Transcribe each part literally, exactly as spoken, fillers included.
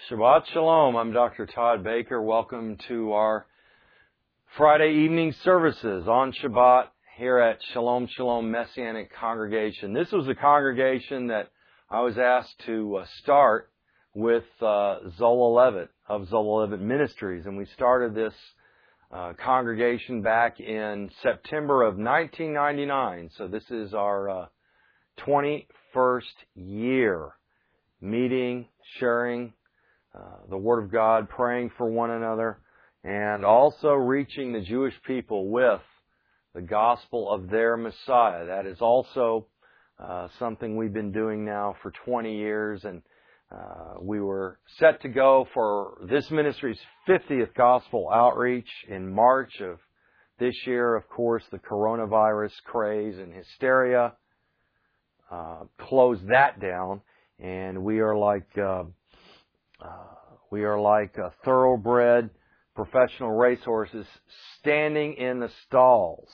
Shabbat Shalom. I'm Doctor Todd Baker. Welcome to our Friday evening services on Shabbat here at Shalom Shalom Messianic Congregation. This was a congregation that I was asked to uh, start with uh, Zola Levitt of Zola Levitt Ministries, and we started this uh, congregation back in September of nineteen ninety-nine. So this is our uh, twenty-first year meeting, sharing Uh, the Word of God, praying for one another, and also reaching the Jewish people with the gospel of their Messiah. That is also uh, something we've been doing now for twenty years, and uh, we were set to go for this ministry's fiftieth gospel outreach in March of this year. Of course, the coronavirus craze and hysteria uh, closed that down, and we are like... Uh, Uh, we are like uh, thoroughbred professional racehorses standing in the stalls,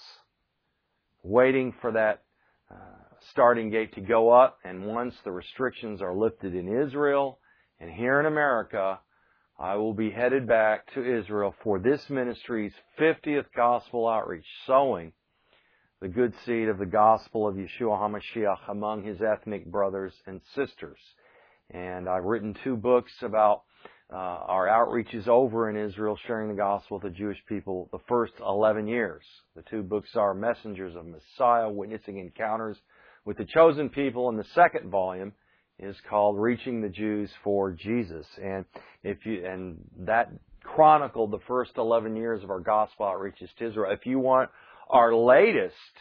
waiting for that uh, starting gate to go up. And once the restrictions are lifted in Israel and here in America, I will be headed back to Israel for this ministry's fiftieth gospel outreach, sowing the good seed of the gospel of Yeshua HaMashiach among his ethnic brothers and sisters. And I've written two books about uh, our outreaches over in Israel, sharing the gospel with the Jewish people the first eleven years. The two books are Messengers of Messiah, Witnessing Encounters with the Chosen People, and the second volume is called Reaching the Jews for Jesus. And if you and that chronicled the first eleven years of our gospel outreaches to Israel. If you want our latest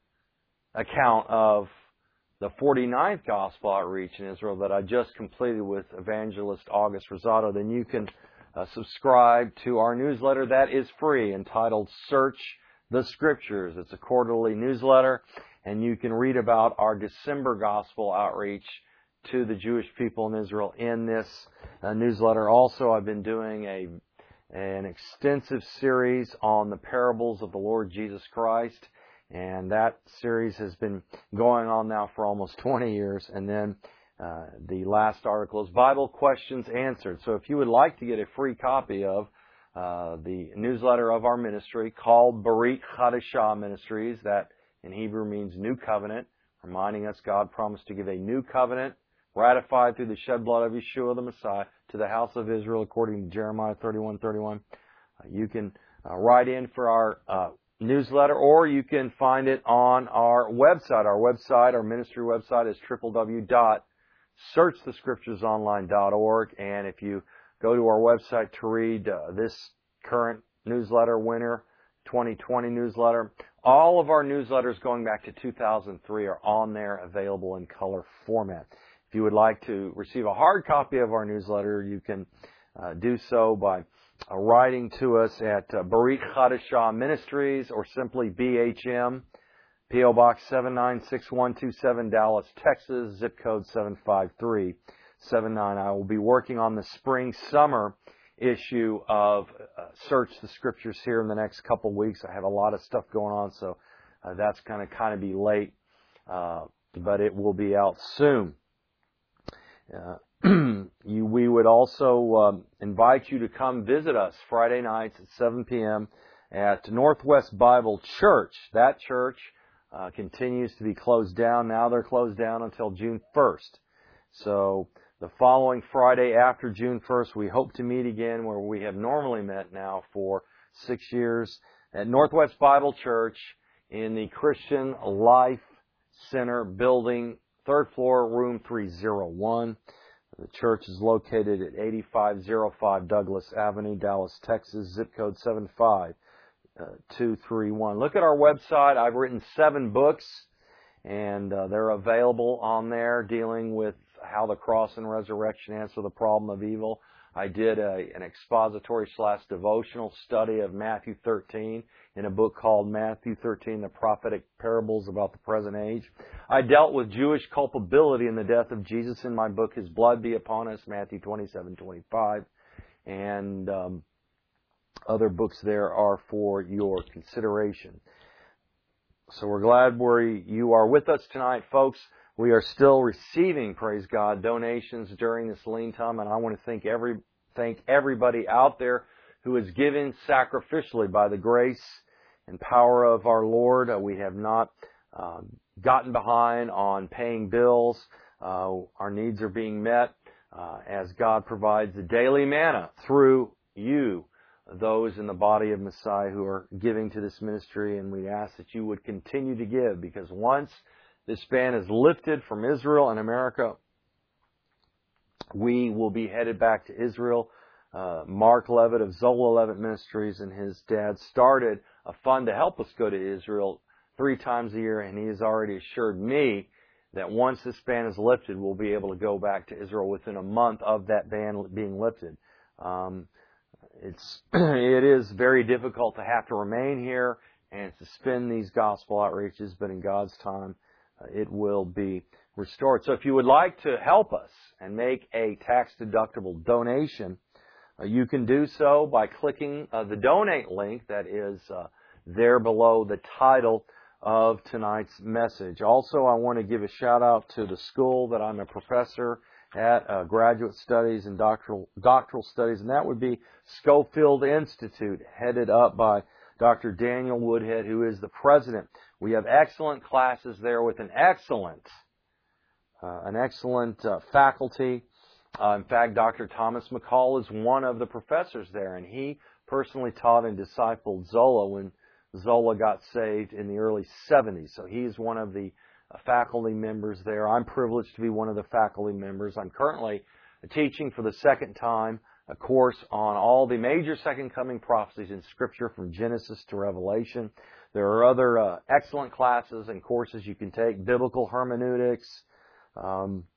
account of the forty-ninth gospel outreach in Israel that I just completed with evangelist August Rosado, then you can uh, subscribe to our newsletter that is free, entitled Search the Scriptures. It's a quarterly newsletter, and you can read about our December gospel outreach to the Jewish people in Israel in this uh, newsletter. Also, I've been doing a an extensive series on the parables of the Lord Jesus Christ. And that series has been going on now for almost twenty years. And then uh, the last article is Bible Questions Answered. So if you would like to get a free copy of uh, the newsletter of our ministry called Berit Chadashah Ministries, that in Hebrew means New Covenant, reminding us God promised to give a new covenant ratified through the shed blood of Yeshua the Messiah to the house of Israel, according to Jeremiah thirty-one thirty-one. Uh, you can uh, write in for our uh, newsletter, or you can find it on our website. Our website, our ministry website is w w w dot search the scriptures online dot org. And if you go to our website to read uh, this current newsletter, winter twenty twenty newsletter, all of our newsletters going back to two thousand three are on there, available in color format. If you would like to receive a hard copy of our newsletter, you can uh, do so by Uh, writing to us at uh, Berit Chadashah Ministries, or simply B H M, P O Box seven nine six one two seven, Dallas, Texas, zip code seven five three seven nine. I will be working on the spring-summer issue of uh, Search the Scriptures here in the next couple of weeks. I have a lot of stuff going on, so uh, that's going to kind of be late, uh, but it will be out soon. Uh, you, we would also um, invite you to come visit us Friday nights at seven p.m. at Northwest Bible Church. That church uh, continues to be closed down. Now they're closed down until June first. So the following Friday after June first, we hope to meet again where we have normally met now for six years at Northwest Bible Church in the Christian Life Center building, third floor, room three oh one. The church is located at eighty-five oh five Douglas Avenue, Dallas, Texas, zip code seven five two three one. Look at our website. I've written seven books, and uh, they're available on there, dealing with how the cross and resurrection answer the problem of evil. I did a, an expository slash devotional study of Matthew thirteen in a book called Matthew thirteen, The Prophetic Parables About the Present Age. I dealt with Jewish culpability in the death of Jesus in my book, His Blood Be Upon Us, Matthew twenty-seven twenty-five. And um, other books there are for your consideration. So we're glad where you are with us tonight, folks. We are still receiving, praise God, donations during this lean time, and I want to thank every thank everybody out there who is giving sacrificially by the grace and power of our Lord. Uh, we have not uh, gotten behind on paying bills. Uh, our needs are being met uh, as God provides the daily manna through you, those in the body of Messiah who are giving to this ministry, and we ask that you would continue to give, because once this ban is lifted from Israel and America, we will be headed back to Israel. Uh, Mark Levitt of Zola Levitt Ministries and his dad started a fund to help us go to Israel three times a year, and he has already assured me that once this ban is lifted, we'll be able to go back to Israel within a month of that ban being lifted. Um, it's it is very difficult to have to remain here and suspend these gospel outreaches, but in God's time, uh, it will be restored. So if you would like to help us and make a tax-deductible donation, uh, you can do so by clicking uh, the donate link that is uh, there below the title of tonight's message. Also, I want to give a shout out to the school that I'm a professor at, uh, graduate studies and doctoral doctoral studies, and that would be Schofield Institute, headed up by Doctor Daniel Woodhead, who is the president. We have excellent classes there with an excellent, uh, an excellent uh, faculty. Uh, in fact, Doctor Thomas McCall is one of the professors there, and he personally taught and discipled Zola when Zola got saved in the early seventies. So he's one of the uh, faculty members there. I'm privileged to be one of the faculty members. I'm currently teaching for the second time a course on all the major second coming prophecies in Scripture from Genesis to Revelation. There are other uh, excellent classes and courses you can take: biblical hermeneutics, um,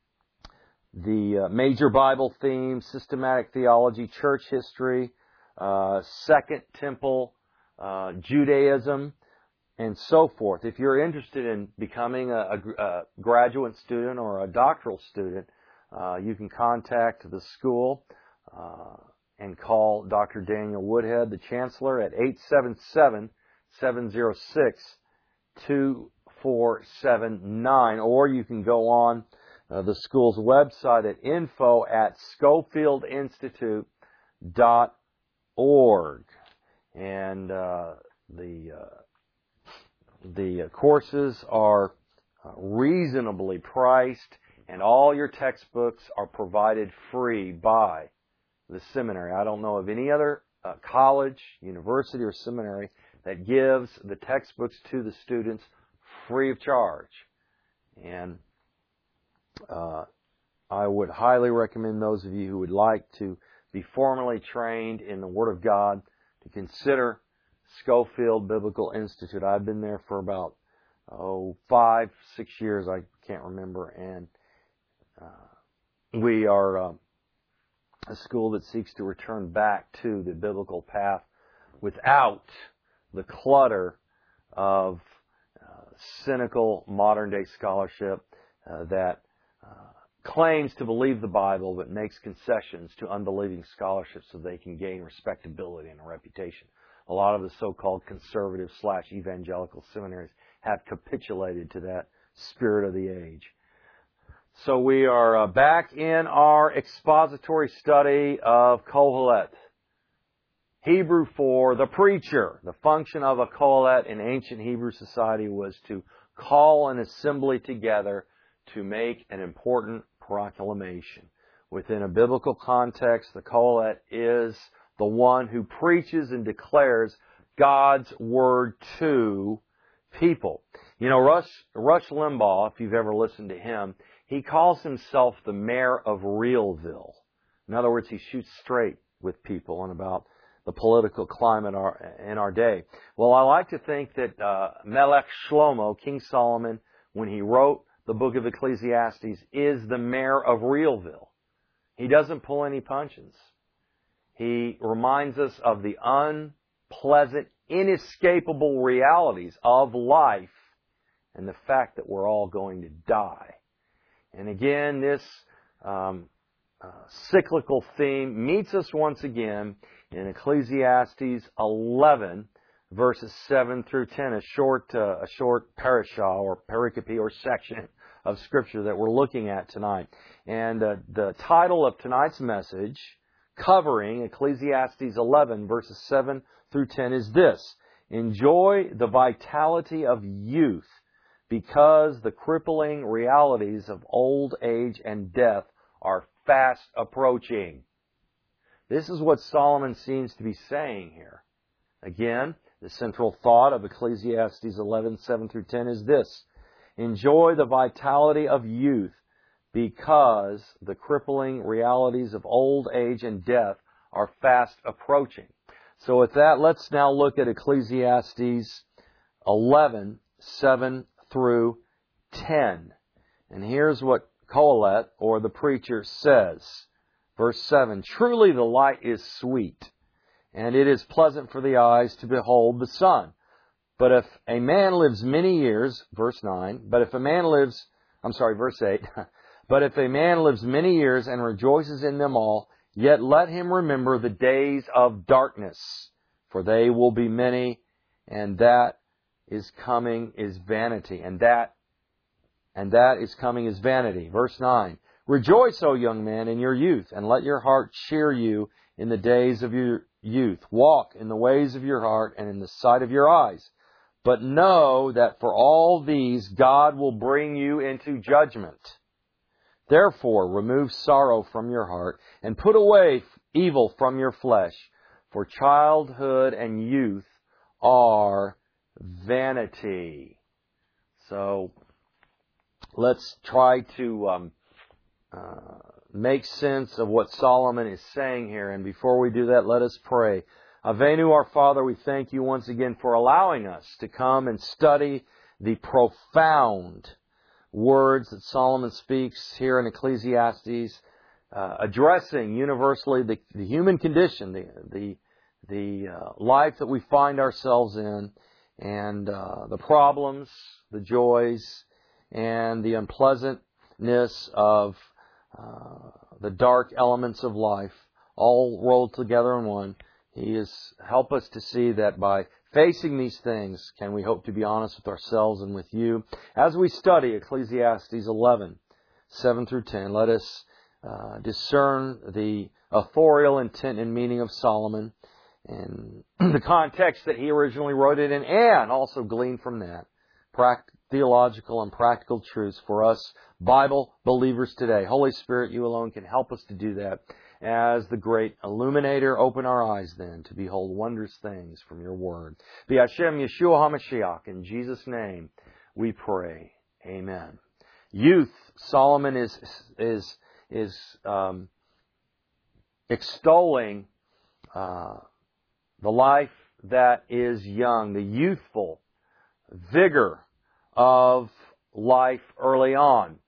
the uh, major Bible themes, systematic theology, church history, uh, Second Temple, uh, Judaism, and so forth. If you're interested in becoming a, a, a graduate student or a doctoral student, uh, you can contact the school uh, and call Doctor Daniel Woodhead, the chancellor, at eight seven seven, seven zero six, two four seven nine, or you can go on uh, the school's website at info at schofield institute dot org. And uh, the uh, the courses are uh, reasonably priced, and all your textbooks are provided free by the seminary. I don't know of any other uh, college, university, or seminary that gives the textbooks to the students free of charge. And uh, I would highly recommend those of you who would like to be formally trained in the Word of God to consider Schofield Biblical Institute. I've been there for about, oh, five, six years, I can't remember, and uh, we are uh, a school that seeks to return back to the biblical path without the clutter of uh, cynical modern-day scholarship uh, that uh, claims to believe the Bible but makes concessions to unbelieving scholarship so they can gain respectability and a reputation. A lot of the so-called conservative slash evangelical seminaries have capitulated to that spirit of the age. So we are uh, back in our expository study of Kohelet. Hebrew for the preacher. The function of a Kohelet in ancient Hebrew society was to call an assembly together to make an important proclamation. Within a biblical context, the Kohelet is the one who preaches and declares God's Word to people. You know, Rush, Rush Limbaugh, if you've ever listened to him, he calls himself the mayor of Realville. In other words, he shoots straight with people and about the political climate in our day. Well, I like to think that uh, Melech Shlomo, King Solomon, when he wrote the book of Ecclesiastes, is the mayor of Realville. He doesn't pull any punches. He reminds us of the unpleasant, inescapable realities of life and the fact that we're all going to die. And again, this um, uh, cyclical theme meets us once again in Ecclesiastes eleven, verses seven through ten, a short, uh, a short parashah or pericope or section of Scripture that we're looking at tonight. And uh, the title of tonight's message, covering Ecclesiastes eleven, verses seven through ten, is this: Enjoy the vitality of youth, because the crippling realities of old age and death are fast approaching. This is what Solomon seems to be saying here. Again, the central thought of Ecclesiastes eleven, seven through ten is this: Enjoy the vitality of youth, because the crippling realities of old age and death are fast approaching. So with that, let's now look at Ecclesiastes eleven, seven through ten. And here's what Kohelet, or the preacher, says. Verse seven, Truly the light is sweet, and it is pleasant for the eyes to behold the sun. But if a man lives many years, verse nine, but if a man lives, I'm sorry, verse eight, but if a man lives many years and rejoices in them all, yet let him remember the days of darkness, for they will be many, and that is coming is vanity, and that and that is coming is vanity. Verse nine, Rejoice, O young man, in your youth, and let your heart cheer you in the days of your youth. Walk in the ways of your heart and in the sight of your eyes. But know that for all these God will bring you into judgment. Therefore, remove sorrow from your heart, and put away evil from your flesh, for childhood and youth are vanity. So, let's try to um, uh, make sense of what Solomon is saying here. And before we do that, let us pray. Avenu, our Father, we thank you once again for allowing us to come and study the profound words that Solomon speaks here in Ecclesiastes, uh, addressing universally the, the human condition, the the, the uh, life that we find ourselves in, and uh, the problems, the joys, and the unpleasantness of uh, the dark elements of life, all rolled together in one. He has helped us to see that by facing these things, can we hope to be honest with ourselves and with you. As we study Ecclesiastes eleven, seven through ten, let us uh, discern the authorial intent and meaning of Solomon and the context that he originally wrote it in, and also glean from that pract- theological and practical truths for us Bible believers today. Holy Spirit, you alone can help us to do that. As the great illuminator, open our eyes then to behold wondrous things from your word. Be Hashem Yeshua HaMashiach. In Jesus' name we pray. Amen. Youth, Solomon is is is um, extolling uh, the life that is young, the youthful vigor of life early on.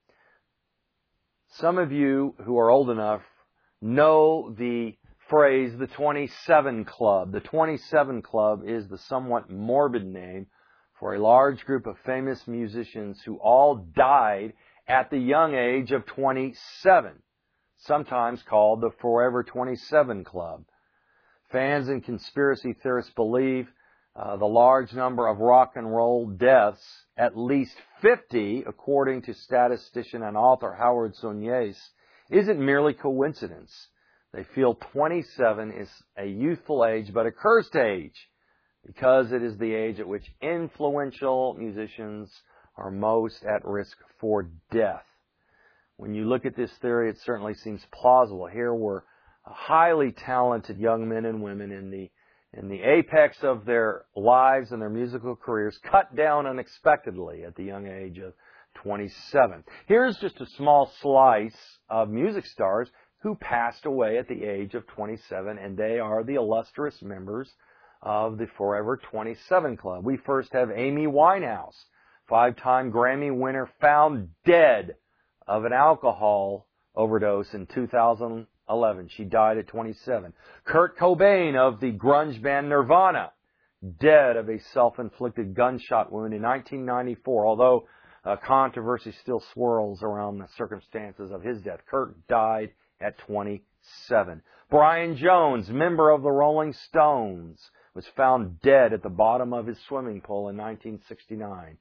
Some of you who are old enough know the phrase, the twenty-seven Club. The twenty-seven Club is the somewhat morbid name for a large group of famous musicians who all died at the young age of twenty-seven, sometimes called the Forever twenty-seven Club. Fans and conspiracy theorists believe uh, the large number of rock and roll deaths, at least fifty, according to statistician and author Howard Zuniace, isn't merely coincidence. They feel twenty-seven is a youthful age, but a cursed age, because it is the age at which influential musicians are most at risk for death. When you look at this theory, it certainly seems plausible. Here were highly talented young men and women in the in the apex of their lives and their musical careers, cut down unexpectedly at the young age of twenty-seven. Here's just a small slice of music stars who passed away at the age of twenty-seven, and they are the illustrious members of the Forever twenty-seven Club. We first have Amy Winehouse, five-time Grammy winner, found dead of an alcohol overdose in two thousand eleven. She died at twenty-seven. Kurt Cobain of the grunge band Nirvana, dead of a self-inflicted gunshot wound in nineteen ninety-four, although uh, controversy still swirls around the circumstances of his death. Kurt died at twenty-seven. Brian Jones, member of the Rolling Stones, was found dead at the bottom of his swimming pool in nineteen sixty-nine.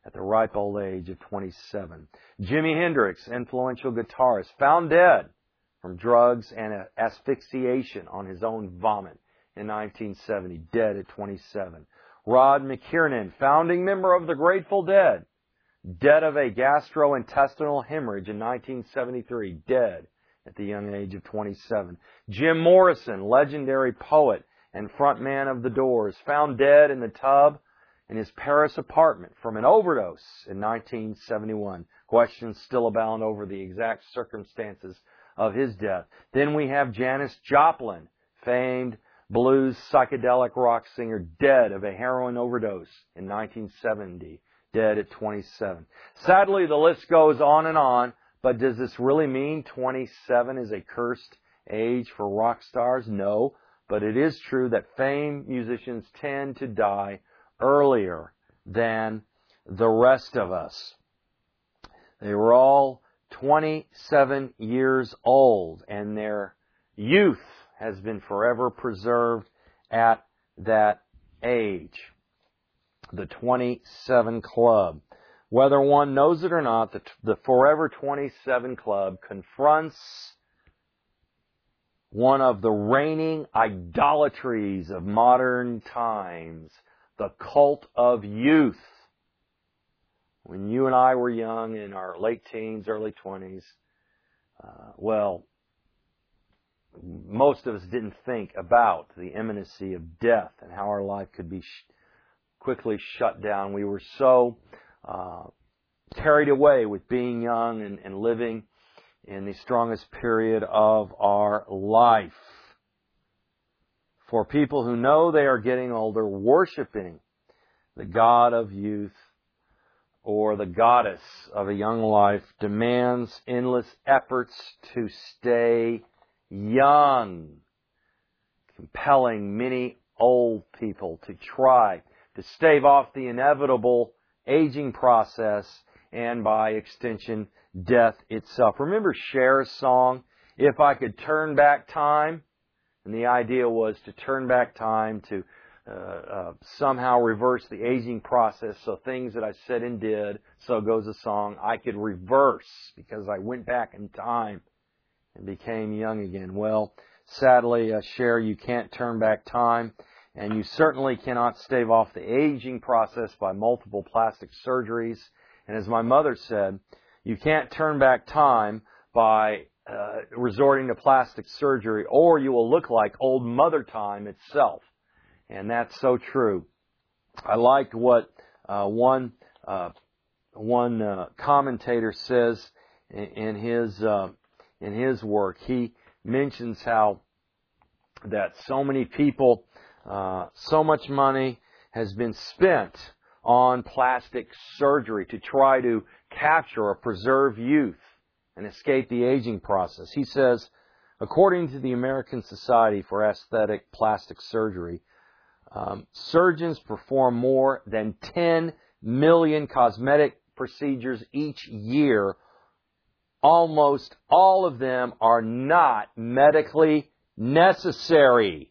at the ripe old age of twenty-seven. Jimi Hendrix, influential guitarist, found dead from drugs and asphyxiation on his own vomit in nineteen seventy, dead at twenty-seven. Rod McKiernan, founding member of the Grateful Dead, dead of a gastrointestinal hemorrhage in nineteen seventy-three, dead at the young age of twenty-seven. Jim Morrison, legendary poet and frontman of The Doors, found dead in the tub in his Paris apartment from an overdose in nineteen seventy-one. Questions still abound over the exact circumstances of his death. Then we have Janis Joplin, famed blues psychedelic rock singer, dead of a heroin overdose in nineteen seventy, dead at twenty-seven. Sadly, the list goes on and on, but does this really mean twenty-seven is a cursed age for rock stars? No, but it is true that famed musicians tend to die earlier than the rest of us. They were all twenty-seven years old, and their youth has been forever preserved at that age. The twenty-seven Club. Whether one knows it or not, the, the Forever twenty-seven Club confronts one of the reigning idolatries of modern times, the cult of youth. When you and I were young, in our late teens, early twenties, uh, well, most of us didn't think about the imminency of death and how our life could be sh- quickly shut down. We were so uh, carried away with being young and, and living in the strongest period of our life. For people who know they are getting older, worshiping the God of youth or the goddess of a young life demands endless efforts to stay young, compelling many old people to try to stave off the inevitable aging process and, by extension, death itself. Remember Cher's song, If I Could Turn Back Time? And the idea was to turn back time to uh, uh, somehow reverse the aging process. So things that I said and did, so goes the song, I could reverse because I went back in time and became young again. Well, sadly, uh, Cher, you can't turn back time, and you certainly cannot stave off the aging process by multiple plastic surgeries. And as my mother said, you can't turn back time by uh, resorting to plastic surgery, or you will look like old Mother Time itself. And that's so true. I liked what uh, one uh, one uh, commentator says in, in his uh, in his work. He mentions how that so many people, uh, so much money has been spent on plastic surgery to try to capture or preserve youth and escape the aging process. He says, according to the American Society for Aesthetic Plastic Surgery, um, surgeons perform more than ten million cosmetic procedures each year. Almost all of them are not medically necessary.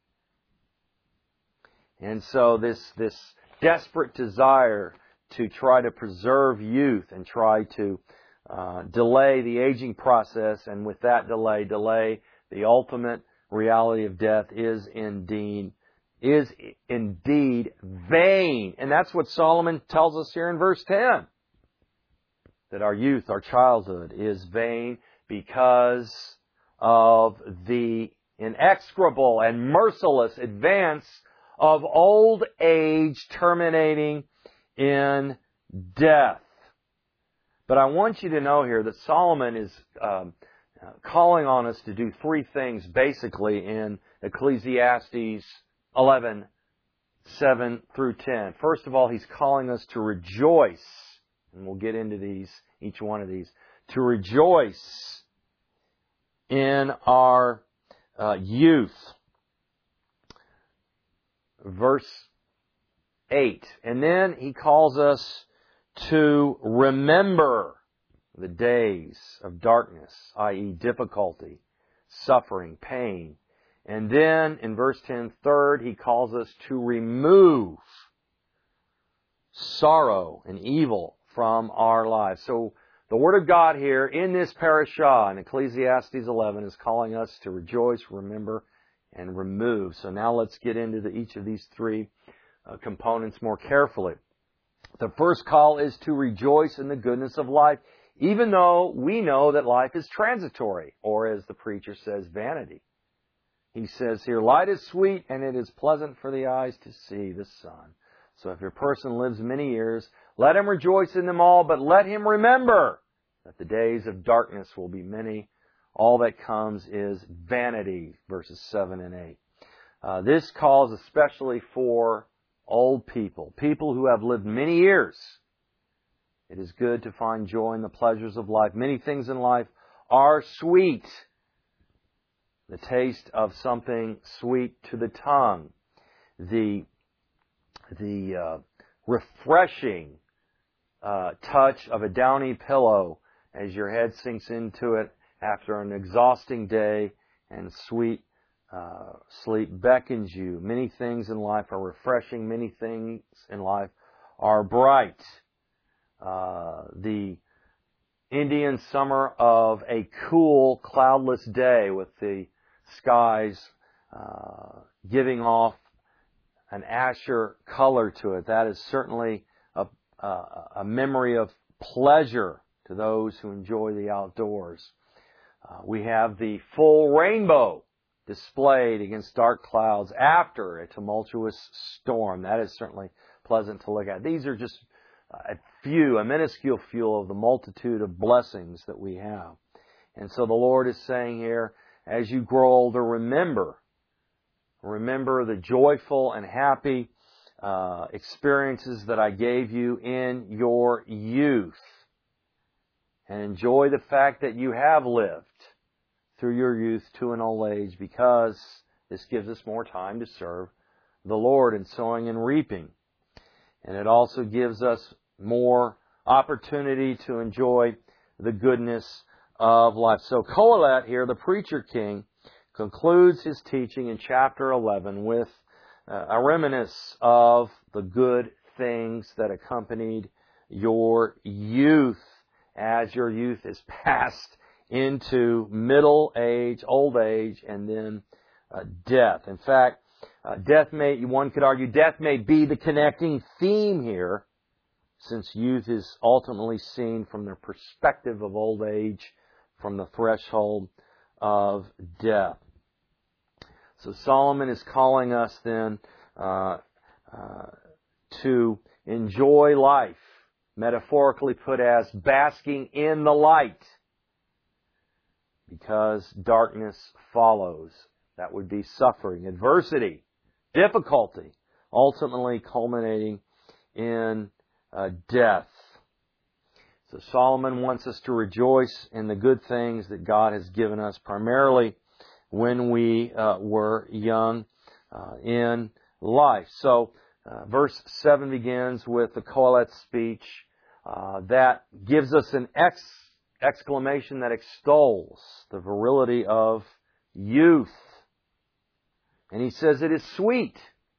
And so this, this desperate desire to try to preserve youth and try to uh, delay the aging process, and with that delay, delay the ultimate reality of death is indeed, is indeed vain. And that's what Solomon tells us here in verse ten. That our youth, our childhood is vain because of the inexorable and merciless advance of old age terminating in death. But I want you to know here that Solomon is um, calling on us to do three things basically in Ecclesiastes eleven, seven through ten. First of all, he's calling us to rejoice. And we'll get into these, each one of these. To rejoice in our uh, youth. Verse eight. And then he calls us to remember the days of darkness, that is difficulty, suffering, pain. And then in verse ten, third, he calls us to remove sorrow and evil from our lives. So the Word of God here in this parashah in Ecclesiastes eleven is calling us to rejoice, remember, and remove. So now let's get into the, each of these three uh, components more carefully. The first call is to rejoice in the goodness of life, even though we know that life is transitory, or as the preacher says, vanity. He says here, light is sweet and it is pleasant for the eyes to see the sun. So if your person lives many years, let him rejoice in them all, but let him remember that the days of darkness will be many. All that comes is vanity, verses seven and eight. Uh, this calls especially for old people, people who have lived many years. It is good to find joy in the pleasures of life. Many things in life are sweet. The taste of something sweet to the tongue. The, the uh, refreshing uh, touch of a downy pillow as your head sinks into it after an exhausting day, and sweet uh, sleep beckons you. Many things in life are refreshing. Many things in life are bright. Uh, the Indian summer of a cool, cloudless day with the skies uh, giving off an azure color to it. That is certainly a, a, a memory of pleasure to those who enjoy the outdoors. Uh, we have the full rainbow displayed against dark clouds after a tumultuous storm. That is certainly pleasant to look at. These are just a few, a minuscule few of the multitude of blessings that we have. And so the Lord is saying here, as you grow older, remember, remember the joyful and happy uh, experiences that I gave you in your youth. And enjoy the fact that you have lived through your youth to an old age, because this gives us more time to serve the Lord in sowing and reaping. And it also gives us more opportunity to enjoy the goodness of life. So Kohelet here, the preacher king, concludes his teaching in chapter eleven with uh, a reminiscence of the good things that accompanied your youth, as your youth is passed into middle age, old age, and then uh, death. In fact, uh, death may, one could argue, death may be the connecting theme here, since youth is ultimately seen from the perspective of old age, from the threshold of death. So Solomon is calling us then uh, uh, to enjoy life, metaphorically put as basking in the light, because darkness follows. That would be suffering, adversity, difficulty, ultimately culminating in uh, death. So Solomon wants us to rejoice in the good things that God has given us, primarily when we uh, were young uh, in life. So uh, verse seven begins with the Kohelet speech uh, that gives us an ex- exclamation that extols the virility of youth. And he says it is sweet.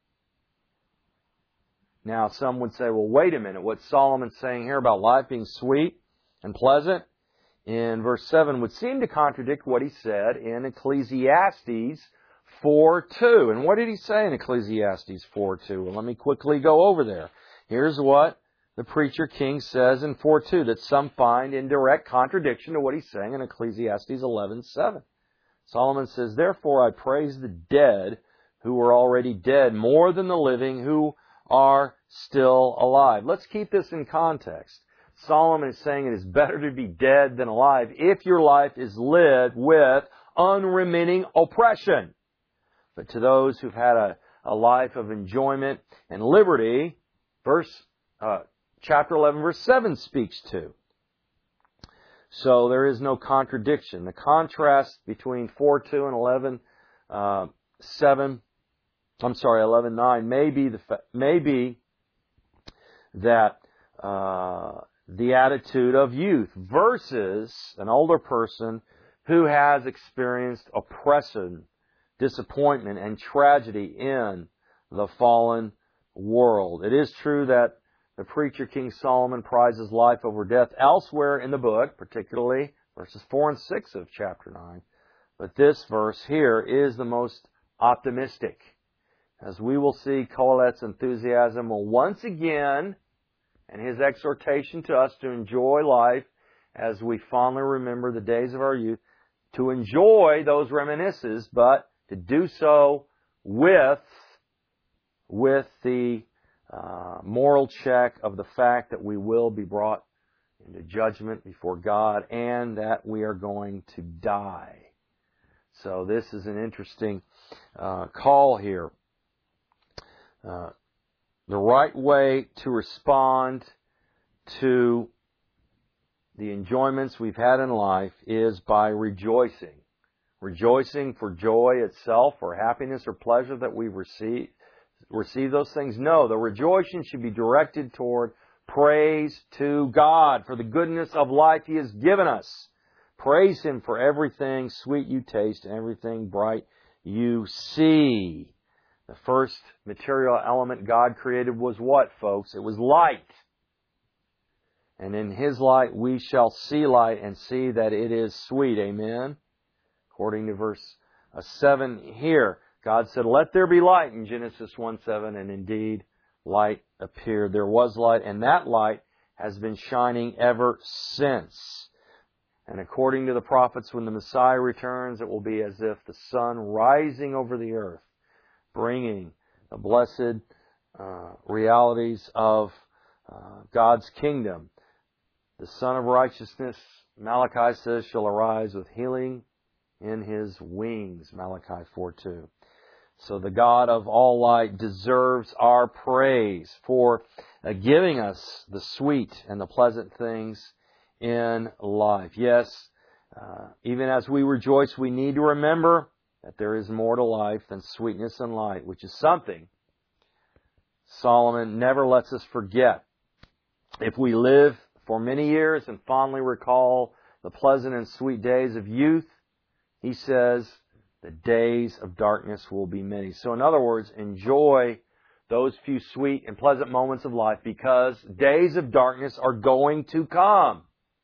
Now, some would say, well, wait a minute. What Solomon's saying here about life being sweet and pleasant in verse seven would seem to contradict what he said in Ecclesiastes four two. And what did he say in Ecclesiastes four two? Well, let me quickly go over there. Here's what the preacher king says in four two that some find in direct contradiction to what he's saying in Ecclesiastes eleven seven. Solomon says, therefore I praise the dead who are already dead more than the living who are still alive. Let's keep this in context. Solomon is saying it is better to be dead than alive if your life is lived with unremitting oppression. But to those who've had a, a life of enjoyment and liberty, verse uh, chapter eleven, verse seven speaks to. So there is no contradiction. The contrast between four two and eleven uh, seven, I'm sorry, eleven nine may be the may be that uh, the attitude of youth versus an older person who has experienced oppression, disappointment, and tragedy in the fallen world. It is true that the preacher King Solomon prizes life over death elsewhere in the book, particularly verses four and six of chapter nine. But this verse here is the most optimistic. As we will see, Kohelet's enthusiasm will once again, and his exhortation to us to enjoy life as we fondly remember the days of our youth, to enjoy those reminiscences, but to do so with, with the uh, moral check of the fact that we will be brought into judgment before God and that we are going to die. So this is an interesting uh, call here. Uh, the right way to respond to the enjoyments we've had in life is by rejoicing. Rejoicing for joy itself or happiness or pleasure that we receive, receive those things. No, the rejoicing should be directed toward praise to God for the goodness of life He has given us. Praise Him for everything sweet you taste and everything bright you see. The first material element God created was what, folks? It was light. And in His light we shall see light and see that it is sweet. Amen? According to verse seven here, God said, let there be light in Genesis one seven, and indeed light appeared. There was light, and that light has been shining ever since. And according to the prophets, when the Messiah returns, it will be as if the sun rising over the earth, bringing the blessed uh, realities of uh, God's kingdom. The Son of Righteousness, Malachi says, shall arise with healing in His wings, Malachi four two. So the God of all light deserves our praise for uh, giving us the sweet and the pleasant things in life. Yes, uh, even as we rejoice, we need to remember that there is more to life than sweetness and light, which is something Solomon never lets us forget. If we live for many years and fondly recall the pleasant and sweet days of youth, he says, the days of darkness will be many. So in other words, enjoy those few sweet and pleasant moments of life because days of darkness are going to come.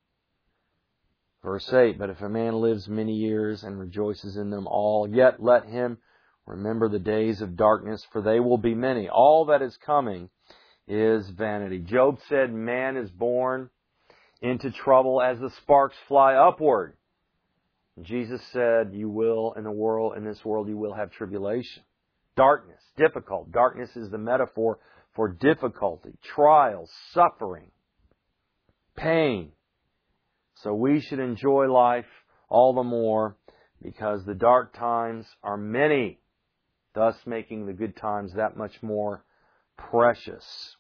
Verse eight, but if a man lives many years and rejoices in them all, yet let him remember the days of darkness, for they will be many. All that is coming is vanity. Job said, man is born into trouble as the sparks fly upward. Jesus said, you will, in the world, in this world, you will have tribulation. Darkness, difficult. Darkness is the metaphor for difficulty, trials, suffering, pain. So we should enjoy life all the more because the dark times are many, thus making the good times that much more precious.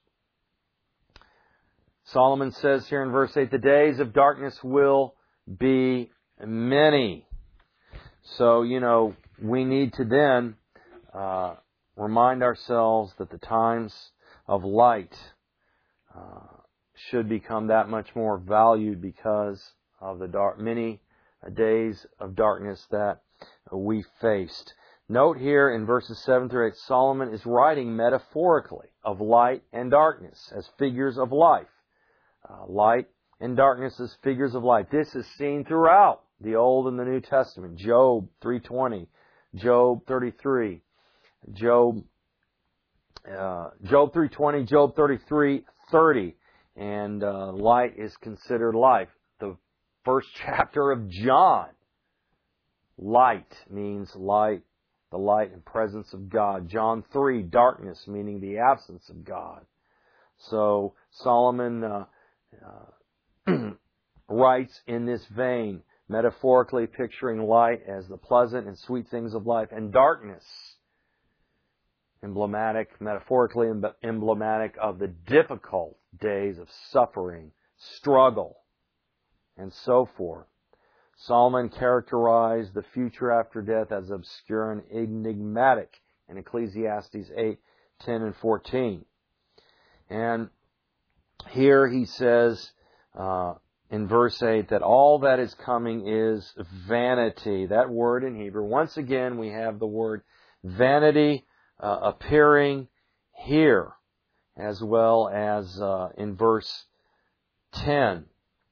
Solomon says here in verse eight, the days of darkness will be many. So, you know, we need to then uh, remind ourselves that the times of light uh, should become that much more valued because of the dark, many days of darkness that we faced. Note here in verses seven through eight, Solomon is writing metaphorically of light and darkness as figures of life. Uh, light and darkness as figures of light. This is seen throughout the Old and the New Testament. Job three twenty, Job thirty-three, Job uh, Job three twenty, Job thirty-three thirty, and uh, light is considered life. The first chapter of John, light means light, the light and presence of God. John three, darkness meaning the absence of God. So Solomon uh, uh, writes in this vein, metaphorically picturing light as the pleasant and sweet things of life, and darkness, emblematic, metaphorically emblematic of the difficult days of suffering, struggle, and so forth. Solomon characterized the future after death as obscure and enigmatic in Ecclesiastes eight, ten, and fourteen. And here he says uh, in verse eight that all that is coming is vanity. That word in Hebrew, once again we have the word vanity uh, appearing here. as well as uh, in verse ten.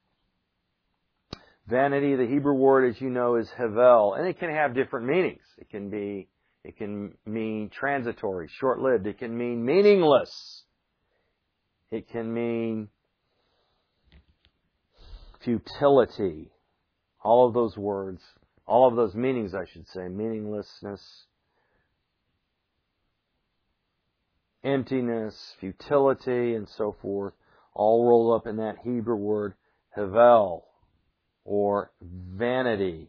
Vanity, the Hebrew word, as you know, is hevel, and it can have different meanings. It can be, it can mean transitory, short-lived. It can mean meaningless. It can mean futility. All of those words, all of those meanings, I should say, meaninglessness, emptiness, futility, and so forth, all rolled up in that Hebrew word hevel, or vanity.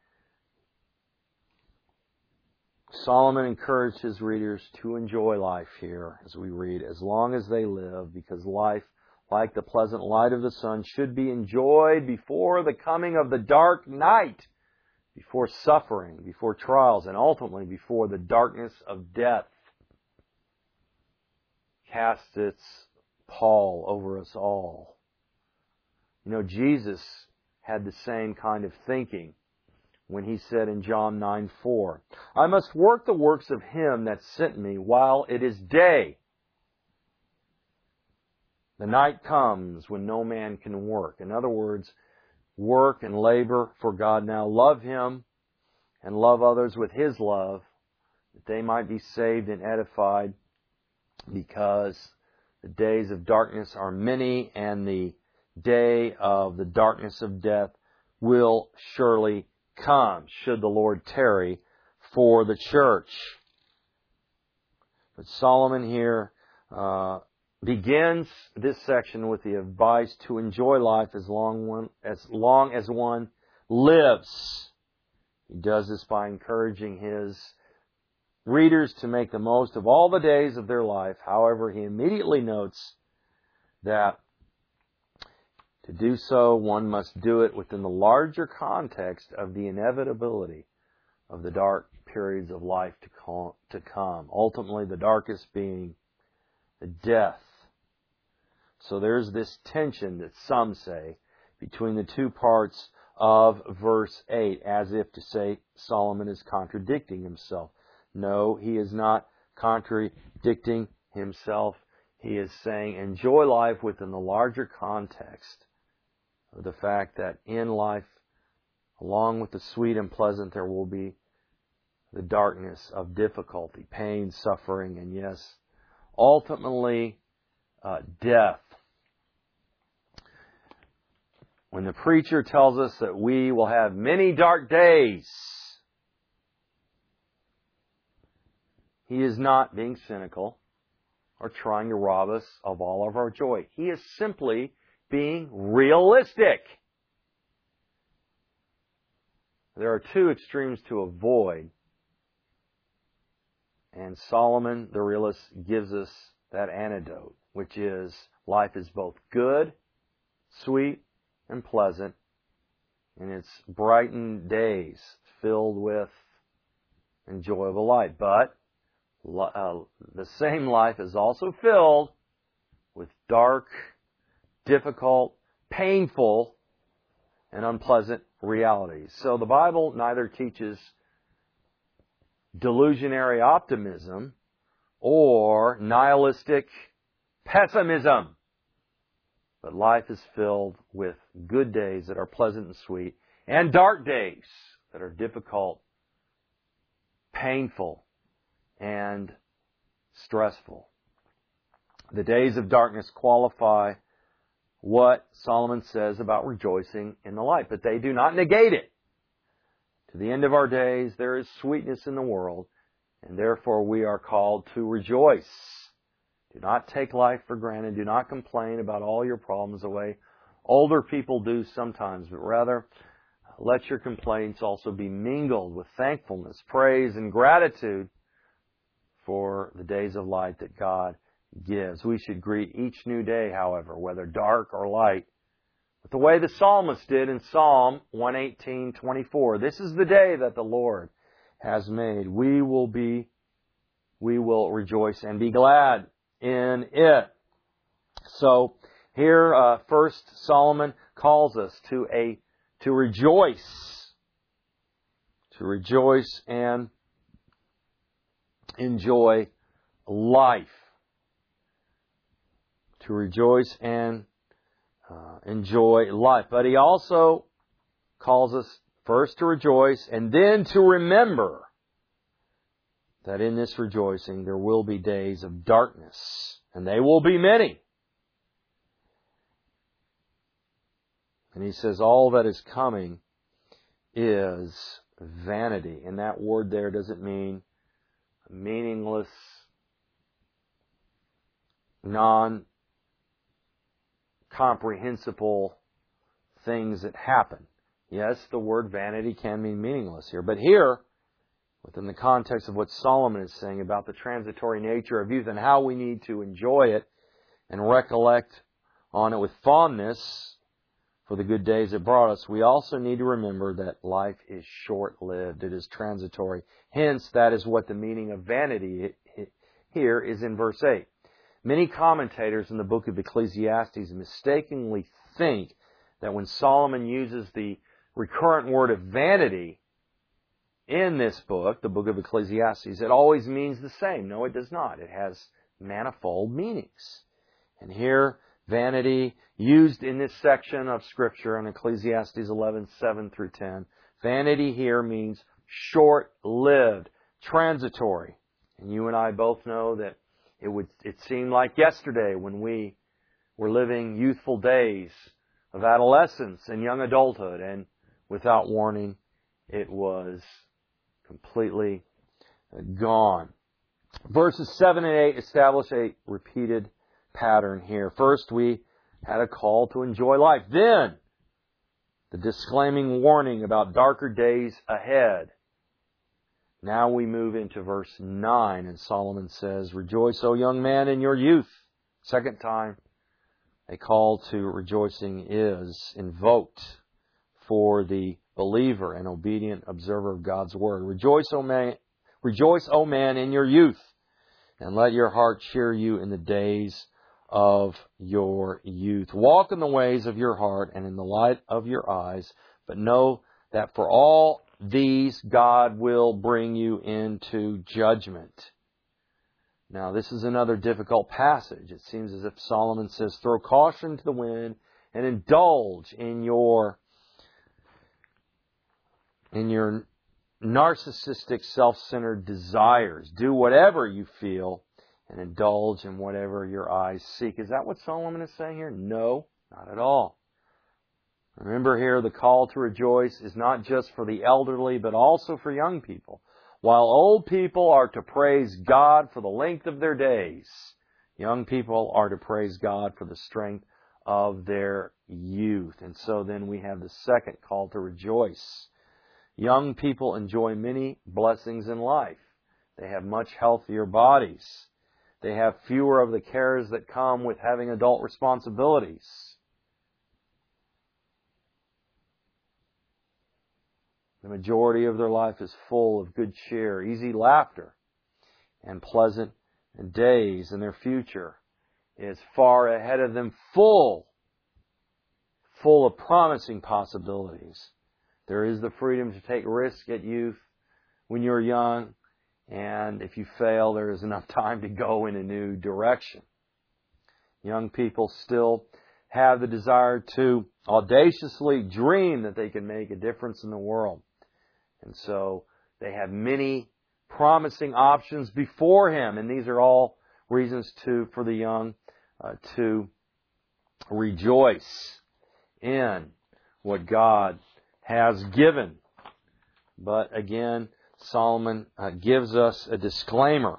Solomon encouraged his readers to enjoy life here, as we read, as long as they live, because life, like the pleasant light of the sun, should be enjoyed before the coming of the dark night, before suffering, before trials, and ultimately before the darkness of death casts its pall over us all. You know, Jesus had the same kind of thinking when he said in John nine four, I must work the works of him that sent me while it is day. The night comes when no man can work. In other words, work and labor for God now. Love Him and love others with His love, that they might be saved and edified, because the days of darkness are many, and the day of the darkness of death will surely come, should the Lord tarry for the church. But Solomon here uh, begins this section with the advice to enjoy life as long, one, as long as one lives. He does this by encouraging his readers to make the most of all the days of their life. However, he immediately notes that to do so, one must do it within the larger context of the inevitability of the dark periods of life to come. Ultimately, the darkest being the death. So there's this tension that some say between the two parts of verse eight, as if to say Solomon is contradicting himself. No, he is not contradicting himself. He is saying enjoy life within the larger context of the fact that in life, along with the sweet and pleasant, there will be the darkness of difficulty, pain, suffering, and yes, ultimately, uh, death. When the preacher tells us that we will have many dark days, he is not being cynical or trying to rob us of all of our joy. He is simply being realistic. There are two extremes to avoid, and Solomon, the realist, gives us that antidote, which is life is both good, sweet, and pleasant, and it's brightened days filled with enjoyable light. But uh, the same life is also filled with dark, difficult, painful, and unpleasant realities. So the Bible neither teaches delusionary optimism or nihilistic pessimism. But life is filled with good days that are pleasant and sweet, and dark days that are difficult, painful, and stressful. The days of darkness qualify what Solomon says about rejoicing in the light, but they do not negate it. To the end of our days, there is sweetness in the world, and therefore we are called to rejoice. Do not take life for granted. Do not complain about all your problems the way older people do sometimes, but rather let your complaints also be mingled with thankfulness, praise, and gratitude for the days of light that God gives. We should greet each new day, however, whether dark or light, with the way the psalmist did in Psalm one eighteen twenty-four. This is the day that the Lord has made. We will be, we will rejoice and be glad in it. So here, uh, first Solomon calls us to a to rejoice, to rejoice and enjoy life. to rejoice and uh, enjoy life. But He also calls us first to rejoice and then to remember that in this rejoicing there will be days of darkness, and they will be many. And He says all that is coming is vanity. And that word there doesn't mean meaningless, non-comprehensible things that happen. Yes, the word vanity can mean meaningless here. But here, within the context of what Solomon is saying about the transitory nature of youth and how we need to enjoy it and recollect on it with fondness for the good days it brought us, we also need to remember that life is short-lived. It is transitory. Hence, that is what the meaning of vanity here is in verse eight. Many commentators in the book of Ecclesiastes mistakenly think that when Solomon uses the recurrent word of vanity in this book, the book of Ecclesiastes, it always means the same. No, it does not. It has manifold meanings. And here, vanity, used in this section of Scripture in Ecclesiastes eleven, seven through ten, vanity here means short-lived, transitory. And you and I both know that it would it seemed like yesterday when we were living youthful days of adolescence and young adulthood, and without warning, it was completely gone. Verses seven and eight establish a repeated pattern here. First, we had a call to enjoy life. Then, the disclaiming warning about darker days ahead. Now we move into verse nine, and Solomon says, "Rejoice, O young man, in your youth." Second time, a call to rejoicing is invoked for the believer and obedient observer of God's Word. Rejoice, O man, rejoice, O man, in your youth, and let your heart cheer you in the days of your youth. Walk in the ways of your heart and in the light of your eyes, but know that for all these God will bring you into judgment. Now, this is another difficult passage. It seems as if Solomon says, throw caution to the wind and indulge in your in your narcissistic, self-centered desires. Do whatever you feel and indulge in whatever your eyes seek. Is that what Solomon is saying here? No, not at all. Remember here, the call to rejoice is not just for the elderly, but also for young people. While old people are to praise God for the length of their days, young people are to praise God for the strength of their youth. And so then we have the second call to rejoice. Young people enjoy many blessings in life. They have much healthier bodies. They have fewer of the cares that come with having adult responsibilities. The majority of their life is full of good cheer, easy laughter, and pleasant days, and their future is far ahead of them, full, full of promising possibilities. There is the freedom to take risk at youth when you're young, and if you fail, there is enough time to go in a new direction. Young people still have the desire to audaciously dream that they can make a difference in the world. And so they have many promising options before him, and these are all reasons to for the young uh, to rejoice in what God has given. But again, Solomon uh, gives us a disclaimer,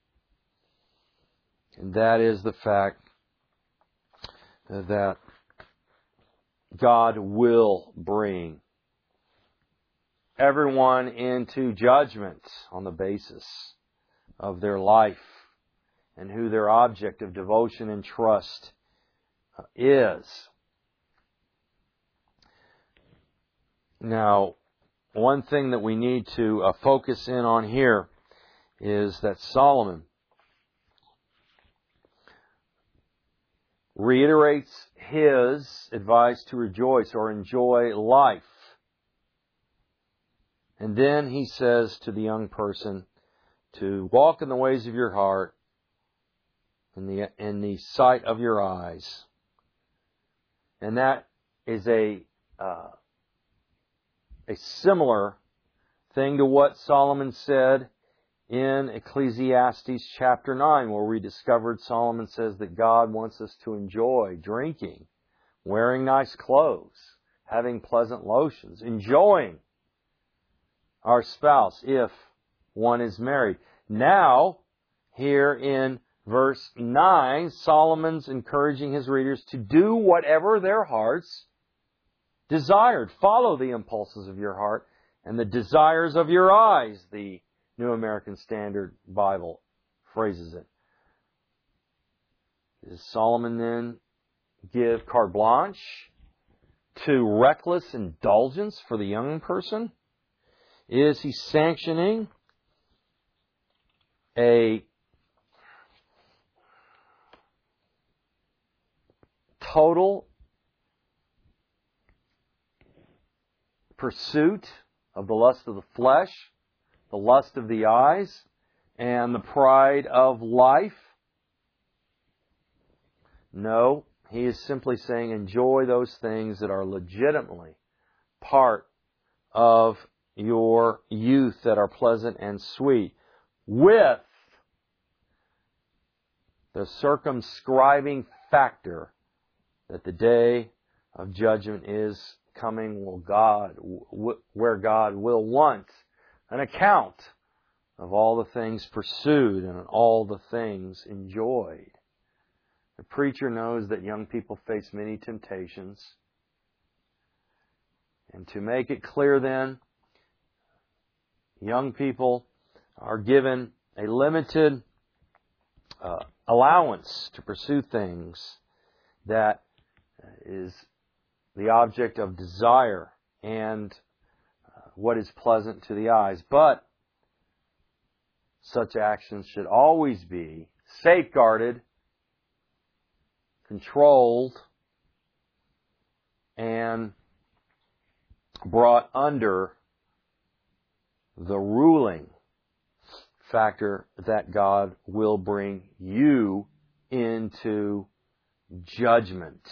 and that is the fact that God will bring everyone into judgment on the basis of their life and who their object of devotion and trust is. Now, one thing that we need to uh, focus in on here is that Solomon reiterates his advice to rejoice or enjoy life. And then he says to the young person to walk in the ways of your heart in the, in the sight of your eyes. And that is a, uh, a similar thing to what Solomon said in Ecclesiastes chapter nine, where we discovered Solomon says that God wants us to enjoy drinking, wearing nice clothes, having pleasant lotions, enjoying our spouse if one is married. Now, here in verse nine, Solomon's encouraging his readers to do whatever their hearts desired. Follow the impulses of your heart and the desires of your eyes, the New American Standard Bible phrases it. Does Solomon then give carte blanche to reckless indulgence for the young person? Is he sanctioning a total pursuit of the lust of the flesh, the lust of the eyes, and the pride of life? No, he is simply saying enjoy those things that are legitimately part of your youth, that are pleasant and sweet, with the circumscribing factor that the day of judgment is coming, will God, where God will want an account of all the things pursued and all the things enjoyed. The preacher knows that young people face many temptations. And to make it clear then, young people are given a limited uh, allowance to pursue things that is the object of desire and uh, what is pleasant to the eyes. But such actions should always be safeguarded, controlled, and brought under the ruling factor that God will bring you into judgment.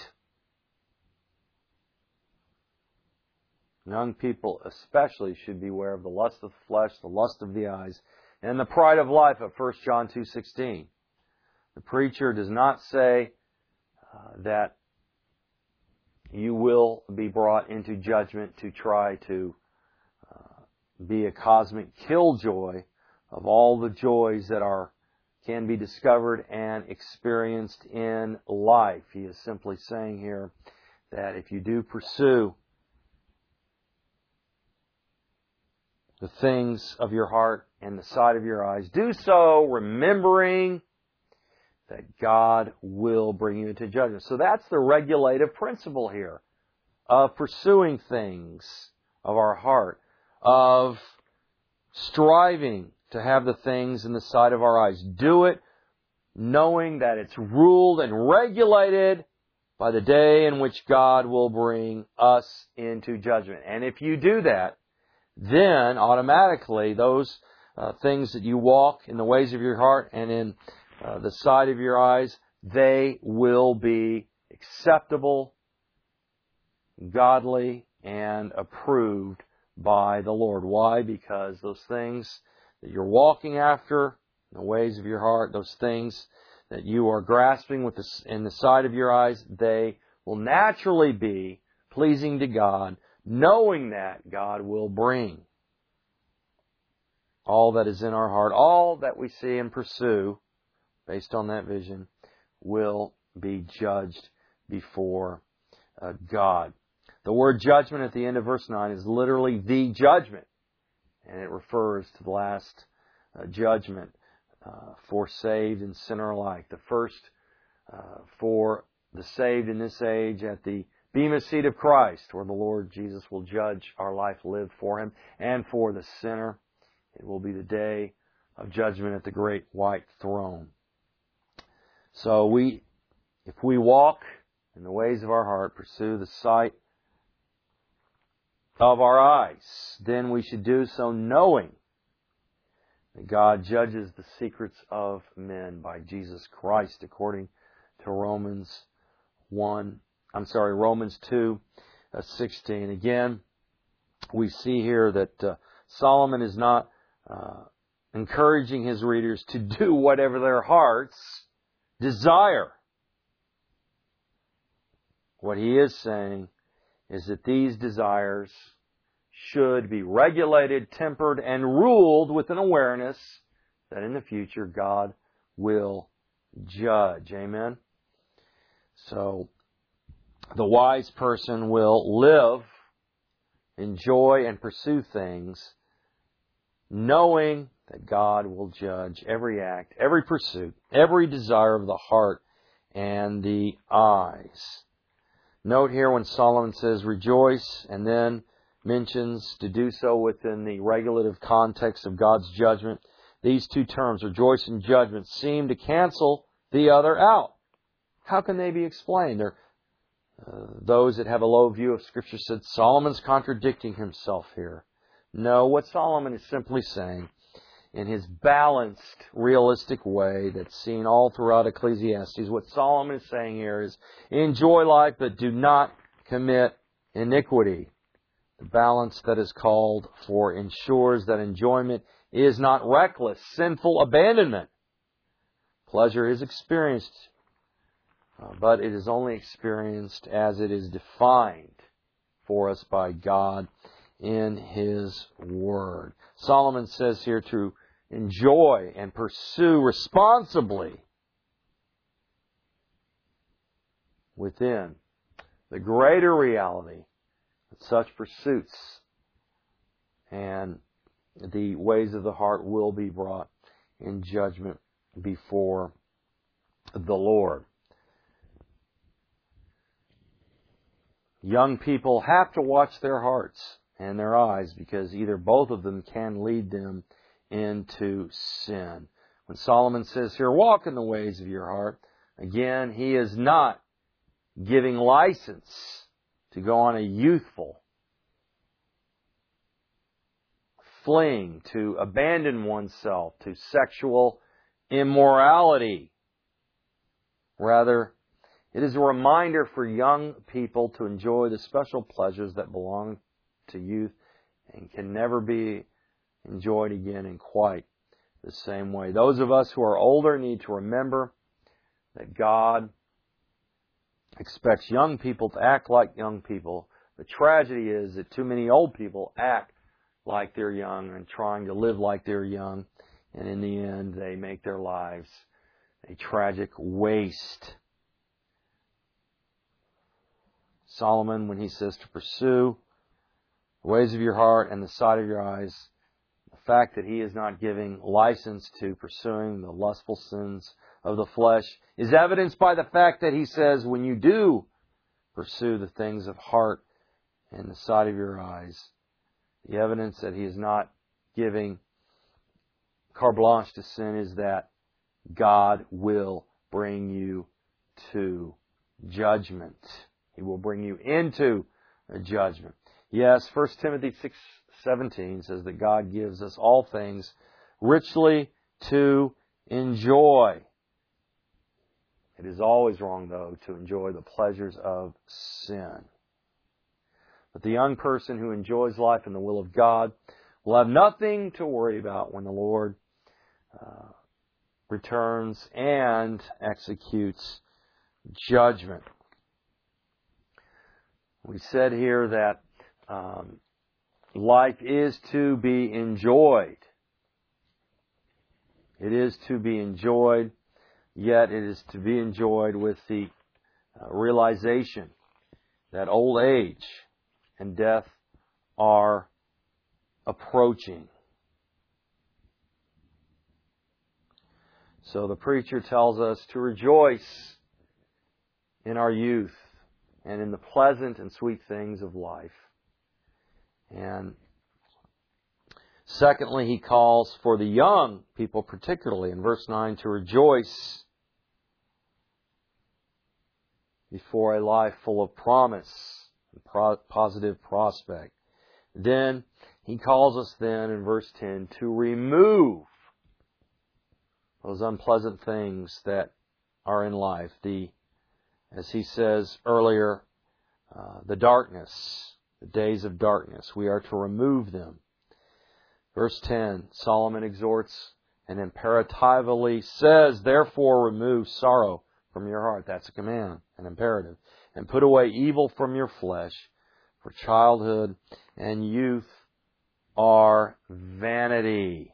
Young people especially should beware of the lust of the flesh, the lust of the eyes, and the pride of life of First John two sixteen. The preacher does not say uh, that you will be brought into judgment to try to uh, be a cosmic killjoy of all the joys that are can be discovered and experienced in life. He is simply saying here that if you do pursue the things of your heart and the sight of your eyes, do so remembering that God will bring you into judgment. So that's the regulative principle here of pursuing things of our heart, of striving to have the things in the sight of our eyes. Do it knowing that it's ruled and regulated by the day in which God will bring us into judgment. And if you do that, then automatically those uh, things that you walk in the ways of your heart and in uh, the sight of your eyes, they will be acceptable, godly, and approved by the Lord. Why? Because those things that you're walking after in the ways of your heart, those things that you are grasping with the, in the sight of your eyes, they will naturally be pleasing to God, knowing that God will bring all that is in our heart, all that we see and pursue based on that vision, will be judged before uh, God. The word judgment at the end of verse nine is literally the judgment, and it refers to the last uh, judgment uh, for saved and sinner alike. The first uh, for the saved in this age at the Bema seat of Christ, where the Lord Jesus will judge our life lived for Him, and for the sinner, it will be the day of judgment at the great white throne. So we, if we walk in the ways of our heart, pursue the sight of our eyes, then we should do so knowing that God judges the secrets of men by Jesus Christ, according to Romans one, I'm sorry, Romans two, sixteen. Again, we see here that uh, Solomon is not uh, encouraging his readers to do whatever their hearts desire. What he is saying is that these desires should be regulated, tempered, and ruled with an awareness that in the future God will judge. Amen? So, the wise person will live, enjoy, and pursue things knowing that God will judge every act, every pursuit, every desire of the heart and the eyes. Note here when Solomon says rejoice and then mentions to do so within the regulative context of God's judgment, these two terms, rejoice and judgment, seem to cancel the other out. How can they be explained? They're, uh, those that have a low view of Scripture said Solomon's contradicting himself here. No, what Solomon is simply saying in his balanced, realistic way that's seen all throughout Ecclesiastes, what Solomon is saying here is enjoy life but do not commit iniquity. The balance that is called for ensures that enjoyment is not reckless, sinful abandonment. Pleasure is experienced, uh, but it is only experienced as it is defined for us by God in His Word. Solomon says here to enjoy and pursue responsibly within the greater reality that such pursuits and the ways of the heart will be brought in judgment before the Lord. Young people have to watch their hearts and their eyes because either both of them can lead them into sin. When Solomon says here, walk in the ways of your heart, again, he is not giving license to go on a youthful fling, to abandon oneself to sexual immorality. Rather, it is a reminder for young people to enjoy the special pleasures that belong to youth and can never be enjoyed again in quite the same way. Those of us who are older need to remember that God expects young people to act like young people. The tragedy is that too many old people act like they're young and trying to live like they're young, and in the end they make their lives a tragic waste. Solomon, when he says to pursue the ways of your heart and the sight of your eyes, the fact that he is not giving license to pursuing the lustful sins of the flesh is evidenced by the fact that he says, when you do pursue the things of heart and the sight of your eyes, the evidence that he is not giving carte blanche to sin is that God will bring you to judgment. He will bring you into a judgment. Yes, First Timothy six seventeen says that God gives us all things richly to enjoy. It is always wrong, though, to enjoy the pleasures of sin. But the young person who enjoys life in the will of God will have nothing to worry about when the Lord uh, returns and executes judgment. We said here that um, life is to be enjoyed. It is to be enjoyed, yet it is to be enjoyed with the uh, realization that old age and death are approaching. So the preacher tells us to rejoice in our youth and in the pleasant and sweet things of life. And secondly, he calls for the young people, particularly in verse nine, to rejoice before a life full of promise and pro- positive prospect. Then he calls us then in verse ten to remove those unpleasant things that are in life. The, as he says earlier, uh, the darkness, the days of darkness. We are to remove them. Verse ten, Solomon exhorts and imperatively says, therefore remove sorrow from your heart. That's a command, an imperative. And put away evil from your flesh, for childhood and youth are vanity.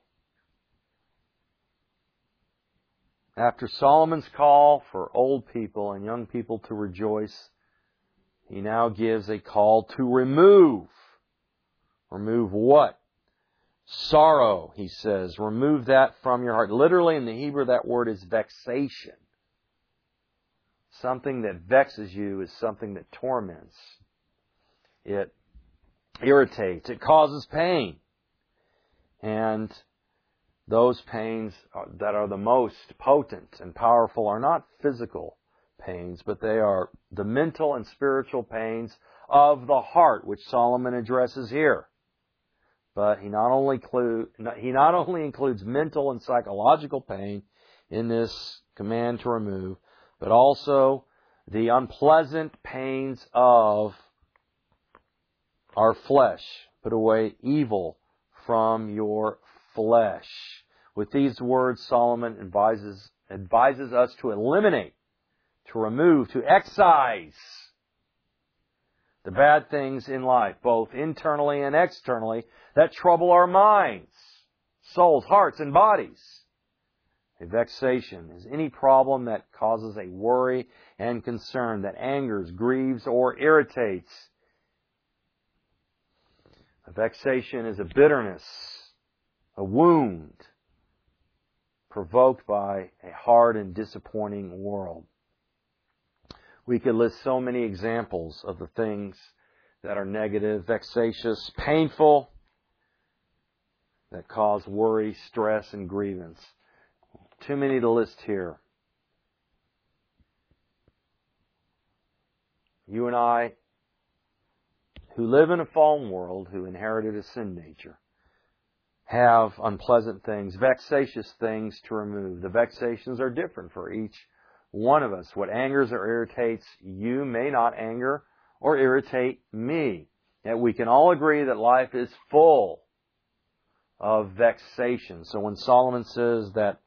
After Solomon's call for old people and young people to rejoice, he now gives a call to remove. Remove what? Sorrow, he says. Remove that from your heart. Literally in the Hebrew, that word is vexation. Something that vexes you is something that torments. It irritates. It causes pain. And those pains that are the most potent and powerful are not physical pains, but they are the mental and spiritual pains of the heart, which Solomon addresses here. But he not only include, he not only includes mental and psychological pain in this command to remove, but also the unpleasant pains of our flesh. Put away evil from your flesh. With these words, Solomon advises, advises us to eliminate, to remove, to excise the bad things in life, both internally and externally, that trouble our minds, souls, hearts, and bodies. A vexation is any problem that causes a worry and concern, that angers, grieves, or irritates. A vexation is a bitterness, a wound provoked by a hard and disappointing world. We could list so many examples of the things that are negative, vexatious, painful, that cause worry, stress, and grievance. Too many to list here. You and I, who live in a fallen world, who inherited a sin nature, have unpleasant things, vexatious things to remove. The vexations are different for each one of us. What angers or irritates you may not anger or irritate me. Yet we can all agree that life is full of vexation. So when Solomon says that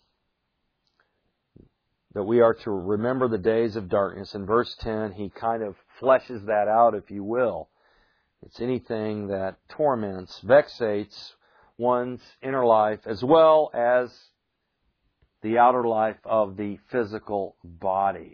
that we are to remember the days of darkness, in verse ten, he kind of fleshes that out, if you will. It's anything that torments, vexates one's inner life, as well as the outer life of the physical body.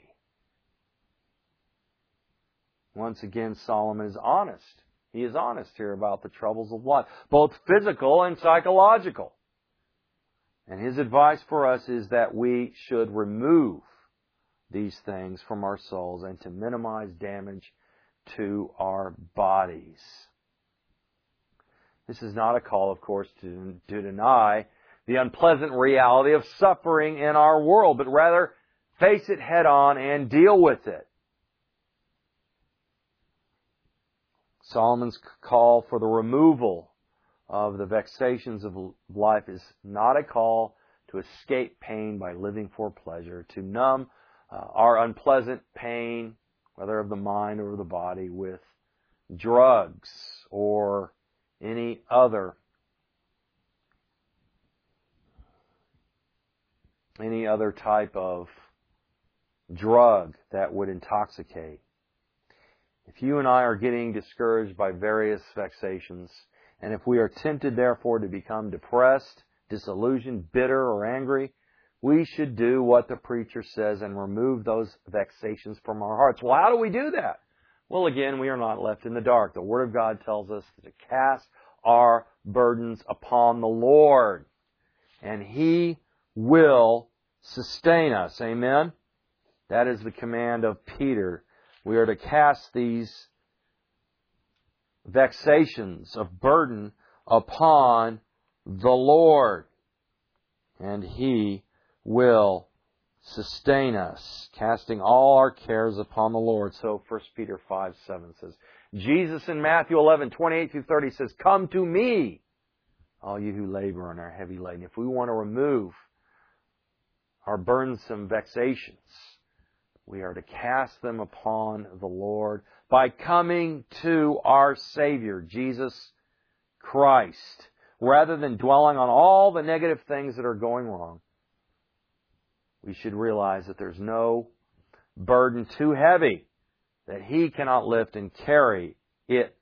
Once again, Solomon is honest. He is honest here about the troubles of life, both physical and psychological. And his advice for us is that we should remove these things from our souls and to minimize damage to our bodies. This is not a call, of course, to, to deny the unpleasant reality of suffering in our world, but rather face it head on and deal with it. Solomon's call for the removal of the vexations of life is not a call to escape pain by living for pleasure, to numb uh, our unpleasant pain, whether of the mind or the body, with drugs or any other any other type of drug that would intoxicate. If you and I are getting discouraged by various vexations, and if we are tempted, therefore, to become depressed, disillusioned, bitter, or angry, we should do what the preacher says and remove those vexations from our hearts. Well, how do we do that? Well, again, we are not left in the dark. The Word of God tells us to cast our burdens upon the Lord, and He will sustain us. Amen? That is the command of Peter. We are to cast these vexations of burden upon the Lord, and He will sustain us, casting all our cares upon the Lord. So First Peter five seven says, Jesus in Matthew eleven twenty-eight through thirty says, come to me, all you who labor and are heavy laden. If we want to remove our burdensome vexations, we are to cast them upon the Lord by coming to our Savior, Jesus Christ, rather than dwelling on all the negative things that are going wrong. We should realize that there's no burden too heavy that He cannot lift and carry it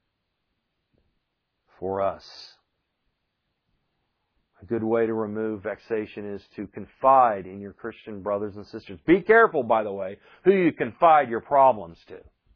for us. A good way to remove vexation is to confide in your Christian brothers and sisters. Be careful, by the way, who you confide your problems to.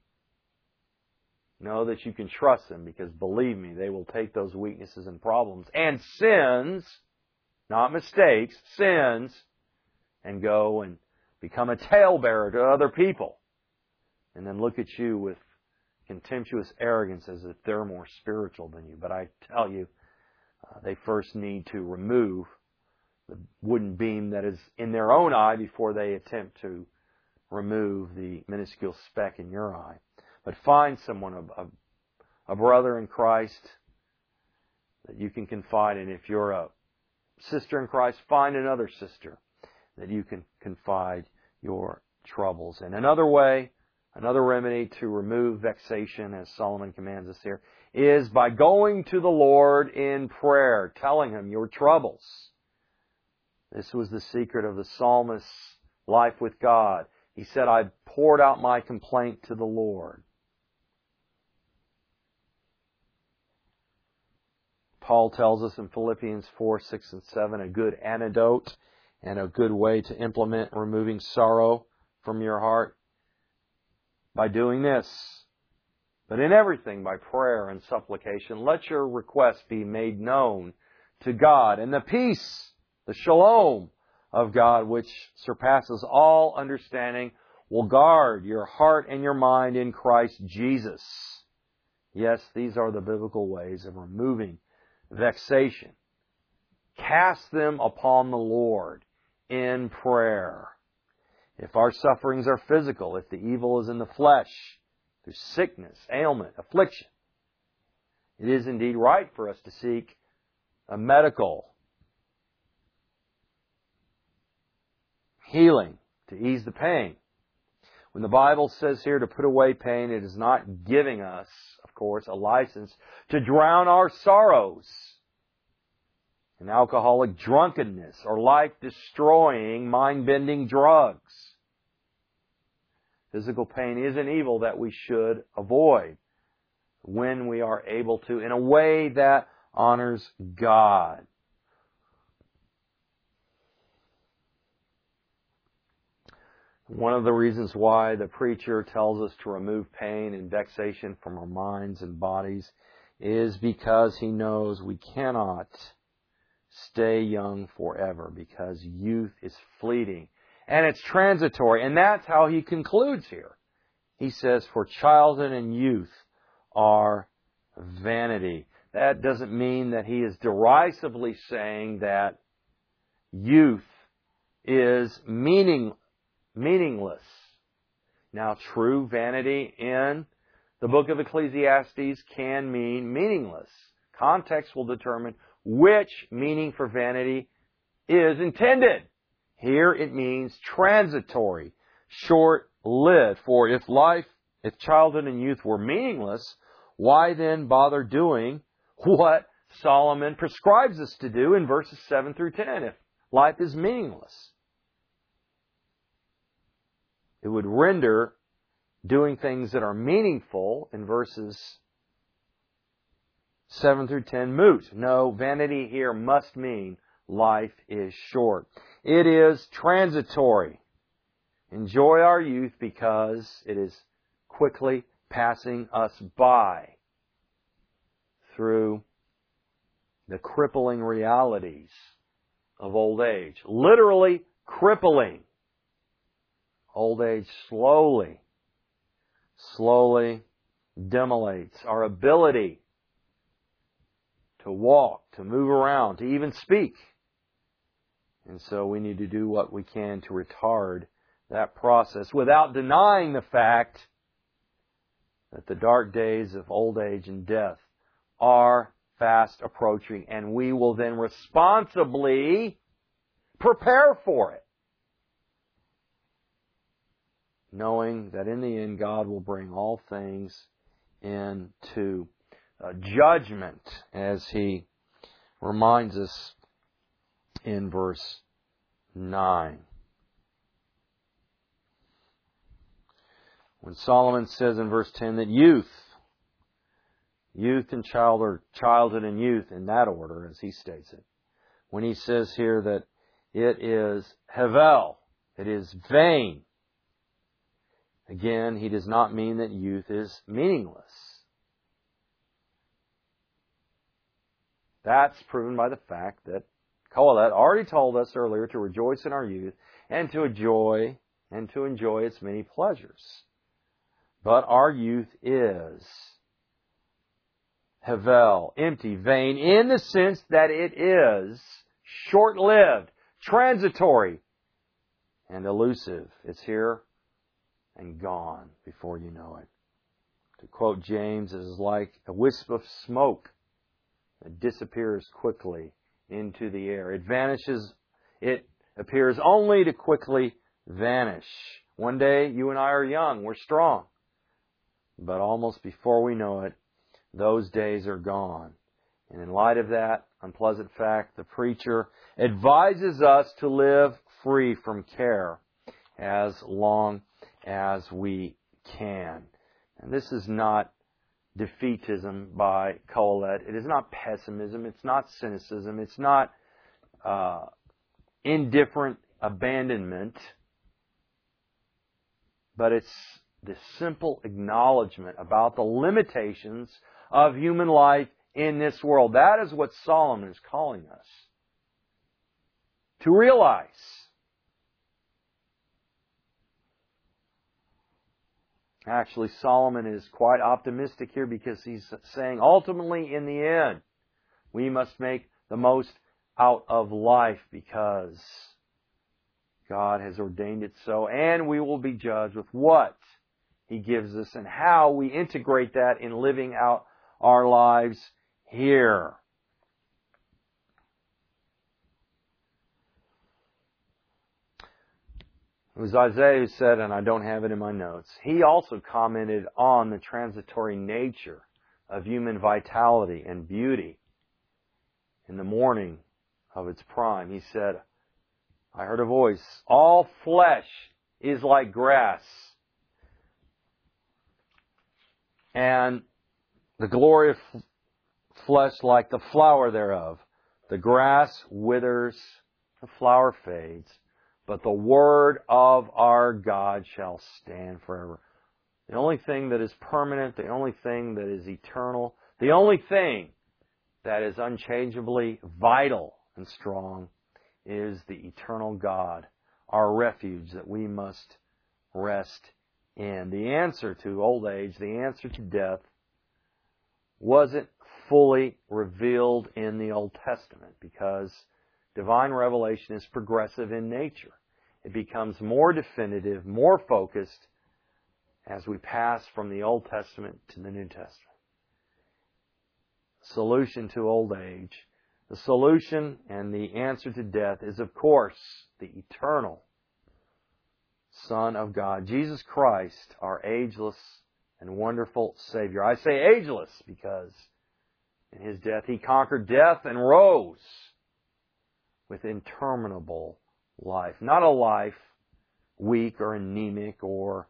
Know that you can trust them, because believe me, they will take those weaknesses and problems and sins, not mistakes, sins, and go and become a talebearer to other people. And then look at you with contemptuous arrogance as if they're more spiritual than you. But I tell you, uh, they first need to remove the wooden beam that is in their own eye before they attempt to remove the minuscule speck in your eye. But find someone, a, a, a brother in Christ that you can confide in. If you're a sister in Christ, find another sister that you can confide your troubles in. Another way, another remedy to remove vexation, as Solomon commands us here, is by going to the Lord in prayer, telling Him your troubles. This was the secret of the psalmist's life with God. He said, I poured out my complaint to the Lord. Paul tells us in Philippians four, six, and seven, a good antidote and a good way to implement removing sorrow from your heart by doing this. But in everything, by prayer and supplication, let your requests be made known to God. And the peace, the shalom of God, which surpasses all understanding, will guard your heart and your mind in Christ Jesus. Yes, these are the biblical ways of removing vexation. Cast them upon the Lord in prayer. If our sufferings are physical, if the evil is in the flesh, through sickness, ailment, affliction, it is indeed right for us to seek a medical healing to ease the pain. When the Bible says here to put away pain, it is not giving us, of course, a license to drown our sorrows in alcoholic drunkenness or life-destroying, mind-bending drugs. Physical pain is an evil that we should avoid when we are able to, in a way that honors God. One of the reasons why the preacher tells us to remove pain and vexation from our minds and bodies is because he knows we cannot stay young forever, because youth is fleeting and it's transitory. And that's how he concludes here. He says, for childhood and youth are vanity. That doesn't mean that he is derisively saying that youth is meaning, meaningless. Now, true, vanity in the book of Ecclesiastes can mean meaningless. Context will determine which meaning for vanity is intended. Here it means transitory, short-lived. For if life, if childhood and youth were meaningless, why then bother doing what Solomon prescribes us to do in verses seven through ten? If life is meaningless, it would render doing things that are meaningful in verses seven through ten moot. No, vanity here must mean life is short. It is transitory. Enjoy our youth because it is quickly passing us by through the crippling realities of old age. Literally crippling. Old age slowly, slowly demolates our ability to walk, to move around, to even speak. And so we need to do what we can to retard that process without denying the fact that the dark days of old age and death are fast approaching, and we will then responsibly prepare for it. knowing that in the end God will bring all things into uh, judgment, as He reminds us in verse nine. When Solomon says in verse ten that youth, youth and child, or childhood and youth in that order, as he states it. When he says here that it is hevel, it is vain. Again, he does not mean that youth is meaningless. That's proven by the fact that Kohelet already told us earlier to rejoice in our youth and to enjoy and to enjoy its many pleasures. But our youth is hevel, empty, vain, in the sense that it is short-lived, transitory, and elusive. It's here and gone before you know it. To quote James, it is like a wisp of smoke that disappears quickly into the air. It vanishes, it appears only to quickly vanish. One day, you and I are young, we're strong. But almost before we know it, those days are gone. And in light of that unpleasant fact, the preacher advises us to live free from care as long as we can. And this is not defeatism by Kohelet. It is not pessimism. It's not cynicism. It's not uh, indifferent abandonment. But it's the simple acknowledgement about the limitations of human life in this world. That is what Solomon is calling us to realize. Actually, Solomon is quite optimistic here because he's saying ultimately in the end, we must make the most out of life because God has ordained it so, and we will be judged with what He gives us and how we integrate that in living out our lives here. It was Isaiah who said, and I don't have it in my notes, he also commented on the transitory nature of human vitality and beauty in the morning of its prime. He said, I heard a voice, all flesh is like grass, and the glory of flesh like the flower thereof. The grass withers, the flower fades, but the word of our God shall stand forever. The only thing that is permanent, the only thing that is eternal, the only thing that is unchangeably vital and strong is the eternal God, our refuge that we must rest in. The answer to old age, the answer to death, wasn't fully revealed in the Old Testament because divine revelation is progressive in nature. It becomes more definitive, more focused as we pass from the Old Testament to the New Testament. Solution to old age. The solution and the answer to death is, of course, the eternal Son of God, Jesus Christ, our ageless and wonderful Savior. I say ageless because in His death He conquered death and rose with interminable life. Not a life weak or anemic or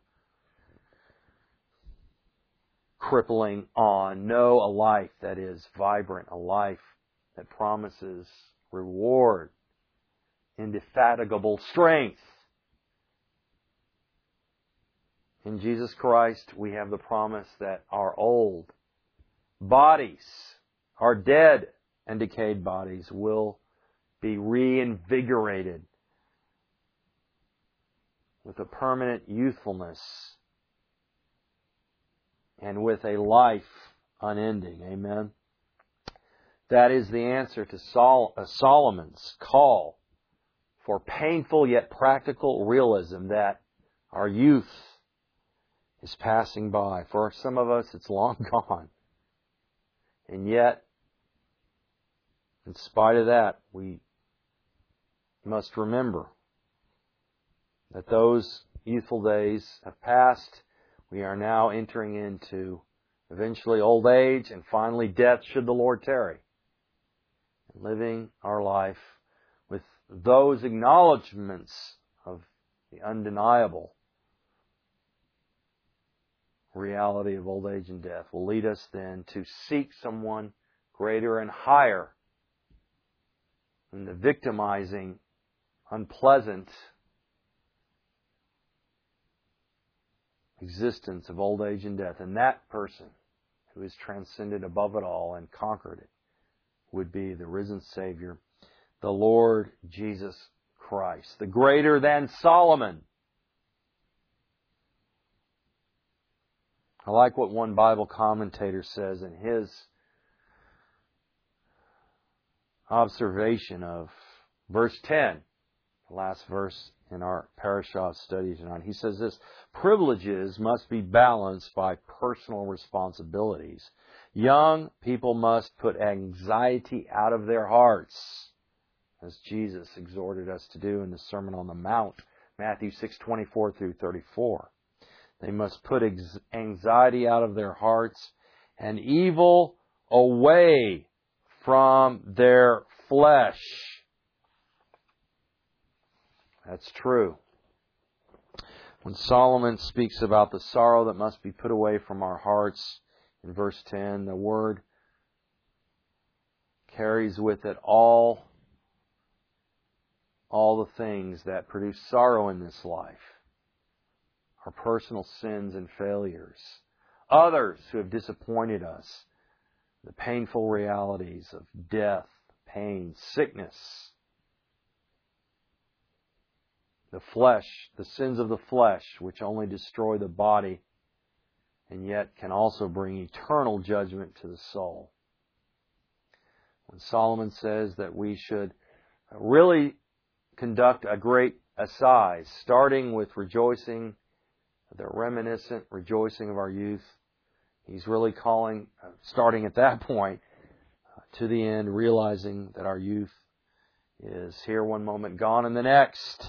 crippling on. No, a life that is vibrant, a life that promises reward, indefatigable strength. In Jesus Christ, we have the promise that our old bodies, our dead and decayed bodies, will be reinvigorated with a permanent youthfulness and with a life unending. Amen. That is the answer to Sol- uh, Solomon's call for painful yet practical realism that our youth is passing by. For some of us, it's long gone. And yet, in spite of that, we must remember that those youthful days have passed. We are now entering into eventually old age and finally death should the Lord tarry. Living our life with those acknowledgments of the undeniable reality of old age and death will lead us then to seek someone greater and higher than the victimizing, unpleasant existence of old age and death. And that person who has transcended above it all and conquered it would be the risen Savior, the Lord Jesus Christ, the greater than Solomon. I like what one Bible commentator says in his observation of verse ten, the last verse in our parashah study tonight. He says this: privileges must be balanced by personal responsibilities. Young people must put anxiety out of their hearts, as Jesus exhorted us to do in the Sermon on the Mount, Matthew six twenty-four through thirty-four. They must put anxiety out of their hearts and evil away from their flesh. That's true. When Solomon speaks about the sorrow that must be put away from our hearts, in verse ten, the word carries with it all, all the things that produce sorrow in this life. Our personal sins and failures. Others who have disappointed us. The painful realities of death, pain, sickness. The flesh, the sins of the flesh, which only destroy the body and yet can also bring eternal judgment to the soul. When Solomon says that we should really conduct a great assize, starting with rejoicing, the reminiscent rejoicing of our youth, he's really calling, starting at that point, to the end, realizing that our youth is here one moment, gone in the next.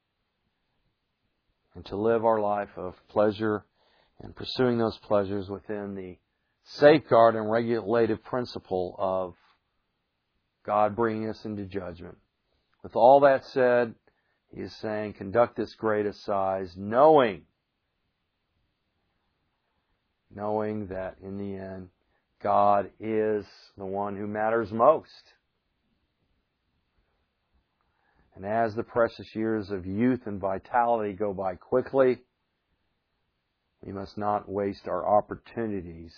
And to live our life of pleasure and pursuing those pleasures within the safeguard and regulative principle of God bringing us into judgment. With all that said, he is saying, conduct this great assize, knowing, knowing that in the end, God is the one who matters most. And as the precious years of youth and vitality go by quickly, we must not waste our opportunities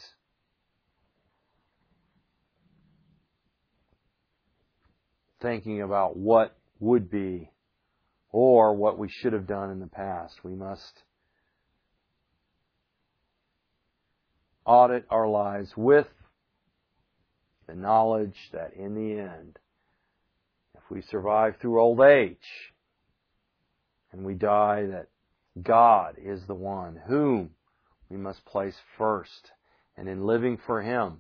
thinking about what would be or what we should have done in the past. We must audit our lives with the knowledge that in the end, if we survive through old age and we die, that God is the one whom we must place first. And in living for Him,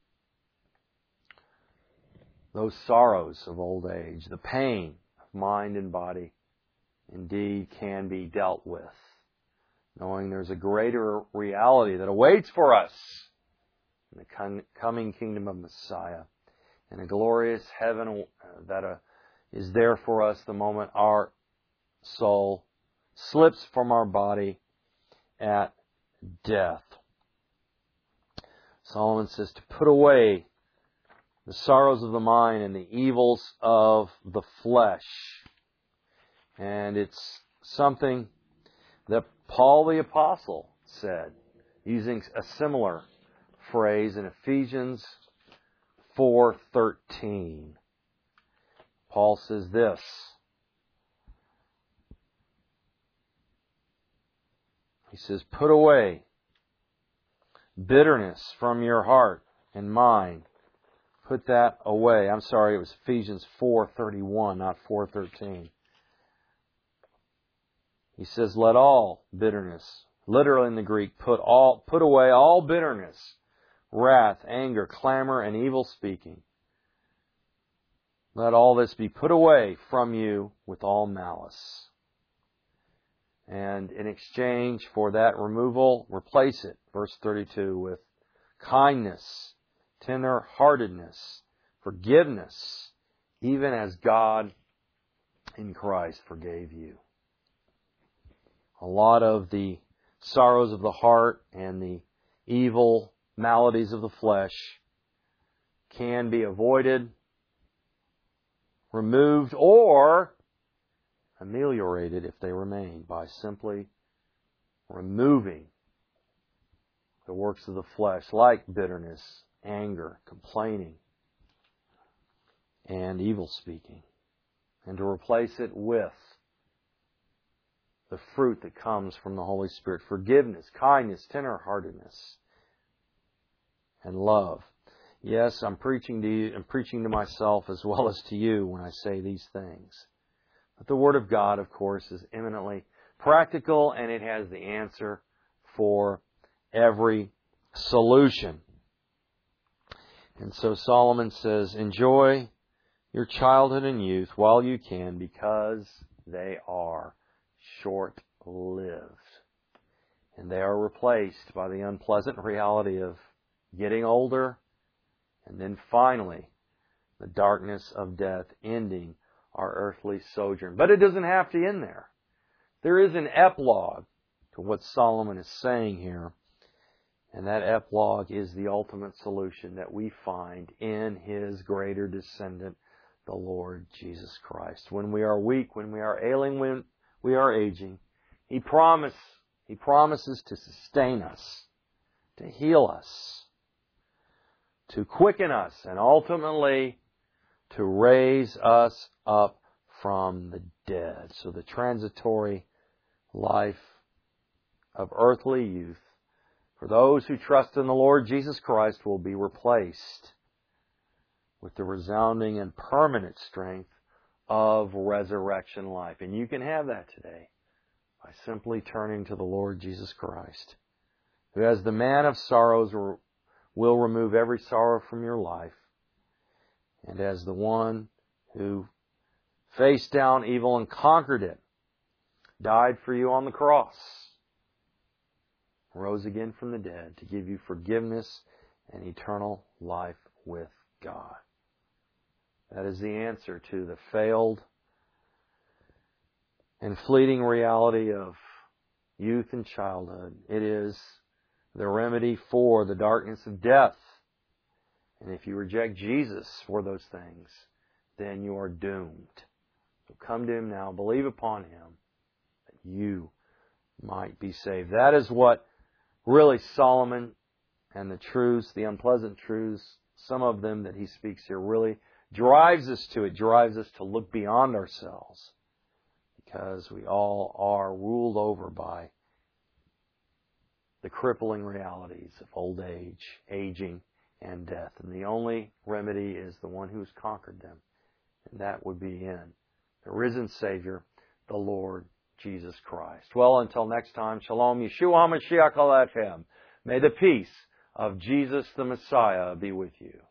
those sorrows of old age, the pain of mind and body, indeed can be dealt with, knowing there's a greater reality that awaits for us in the coming kingdom of Messiah, and a glorious heaven that is there for us the moment our soul slips from our body at death. Solomon says to put away the sorrows of the mind and the evils of the flesh. And it's something that Paul the Apostle said, using a similar phrase in Ephesians four thirteen. Paul says this: he says, put away bitterness from your heart and mind. Put that away. I'm sorry, it was Ephesians four thirty-one, not four thirteen. He says, let all bitterness, literally in the Greek, put all, put away all bitterness, wrath, anger, clamor, and evil speaking. Let all this be put away from you with all malice. And in exchange for that removal, replace it, verse thirty-two, with kindness, tender-heartedness, forgiveness, even as God in Christ forgave you. A lot of the sorrows of the heart and the evil maladies of the flesh can be avoided, removed, or ameliorated if they remain by simply removing the works of the flesh like bitterness, anger, complaining, and evil speaking, and to replace it with the fruit that comes from the Holy Spirit: forgiveness, kindness, tenderheartedness, and love. Yes, I'm preaching to you, I'm preaching to myself as well as to you when I say these things. But the Word of God, of course, is eminently practical, and it has the answer for every solution. And so Solomon says, enjoy your childhood and youth while you can, because they are short-lived. And they are replaced by the unpleasant reality of getting older, and then finally the darkness of death ending our earthly sojourn. But it doesn't have to end there. There is an epilogue to what Solomon is saying here. And that epilogue is the ultimate solution that we find in His greater descendant, the Lord Jesus Christ. When we are weak, when we are ailing, when we are aging, He promise, He promises to sustain us, to heal us, to quicken us, and ultimately to raise us up from the dead. So the transitory life of earthly youth for those who trust in the Lord Jesus Christ will be replaced with the resounding and permanent strength of resurrection life. And you can have that today by simply turning to the Lord Jesus Christ, who as the man of sorrows will remove every sorrow from your life, and as the one who faced down evil and conquered it, died for you on the cross, rose again from the dead to give you forgiveness and eternal life with God. That is the answer to the failed and fleeting reality of youth and childhood. It is the remedy for the darkness of death. And if you reject Jesus for those things, then you are doomed. So come to Him now, believe upon Him, that you might be saved. That is what really Solomon and the truths, the unpleasant truths, some of them that he speaks here, really drives us to. It drives us to look beyond ourselves, because we all are ruled over by the crippling realities of old age, aging, and death. And the only remedy is the one who has conquered them. And that would be in the risen Savior, the Lord Jesus Christ. Well, until next time, Shalom, Yeshua HaMashiach Alechem. May the peace of Jesus the Messiah be with you.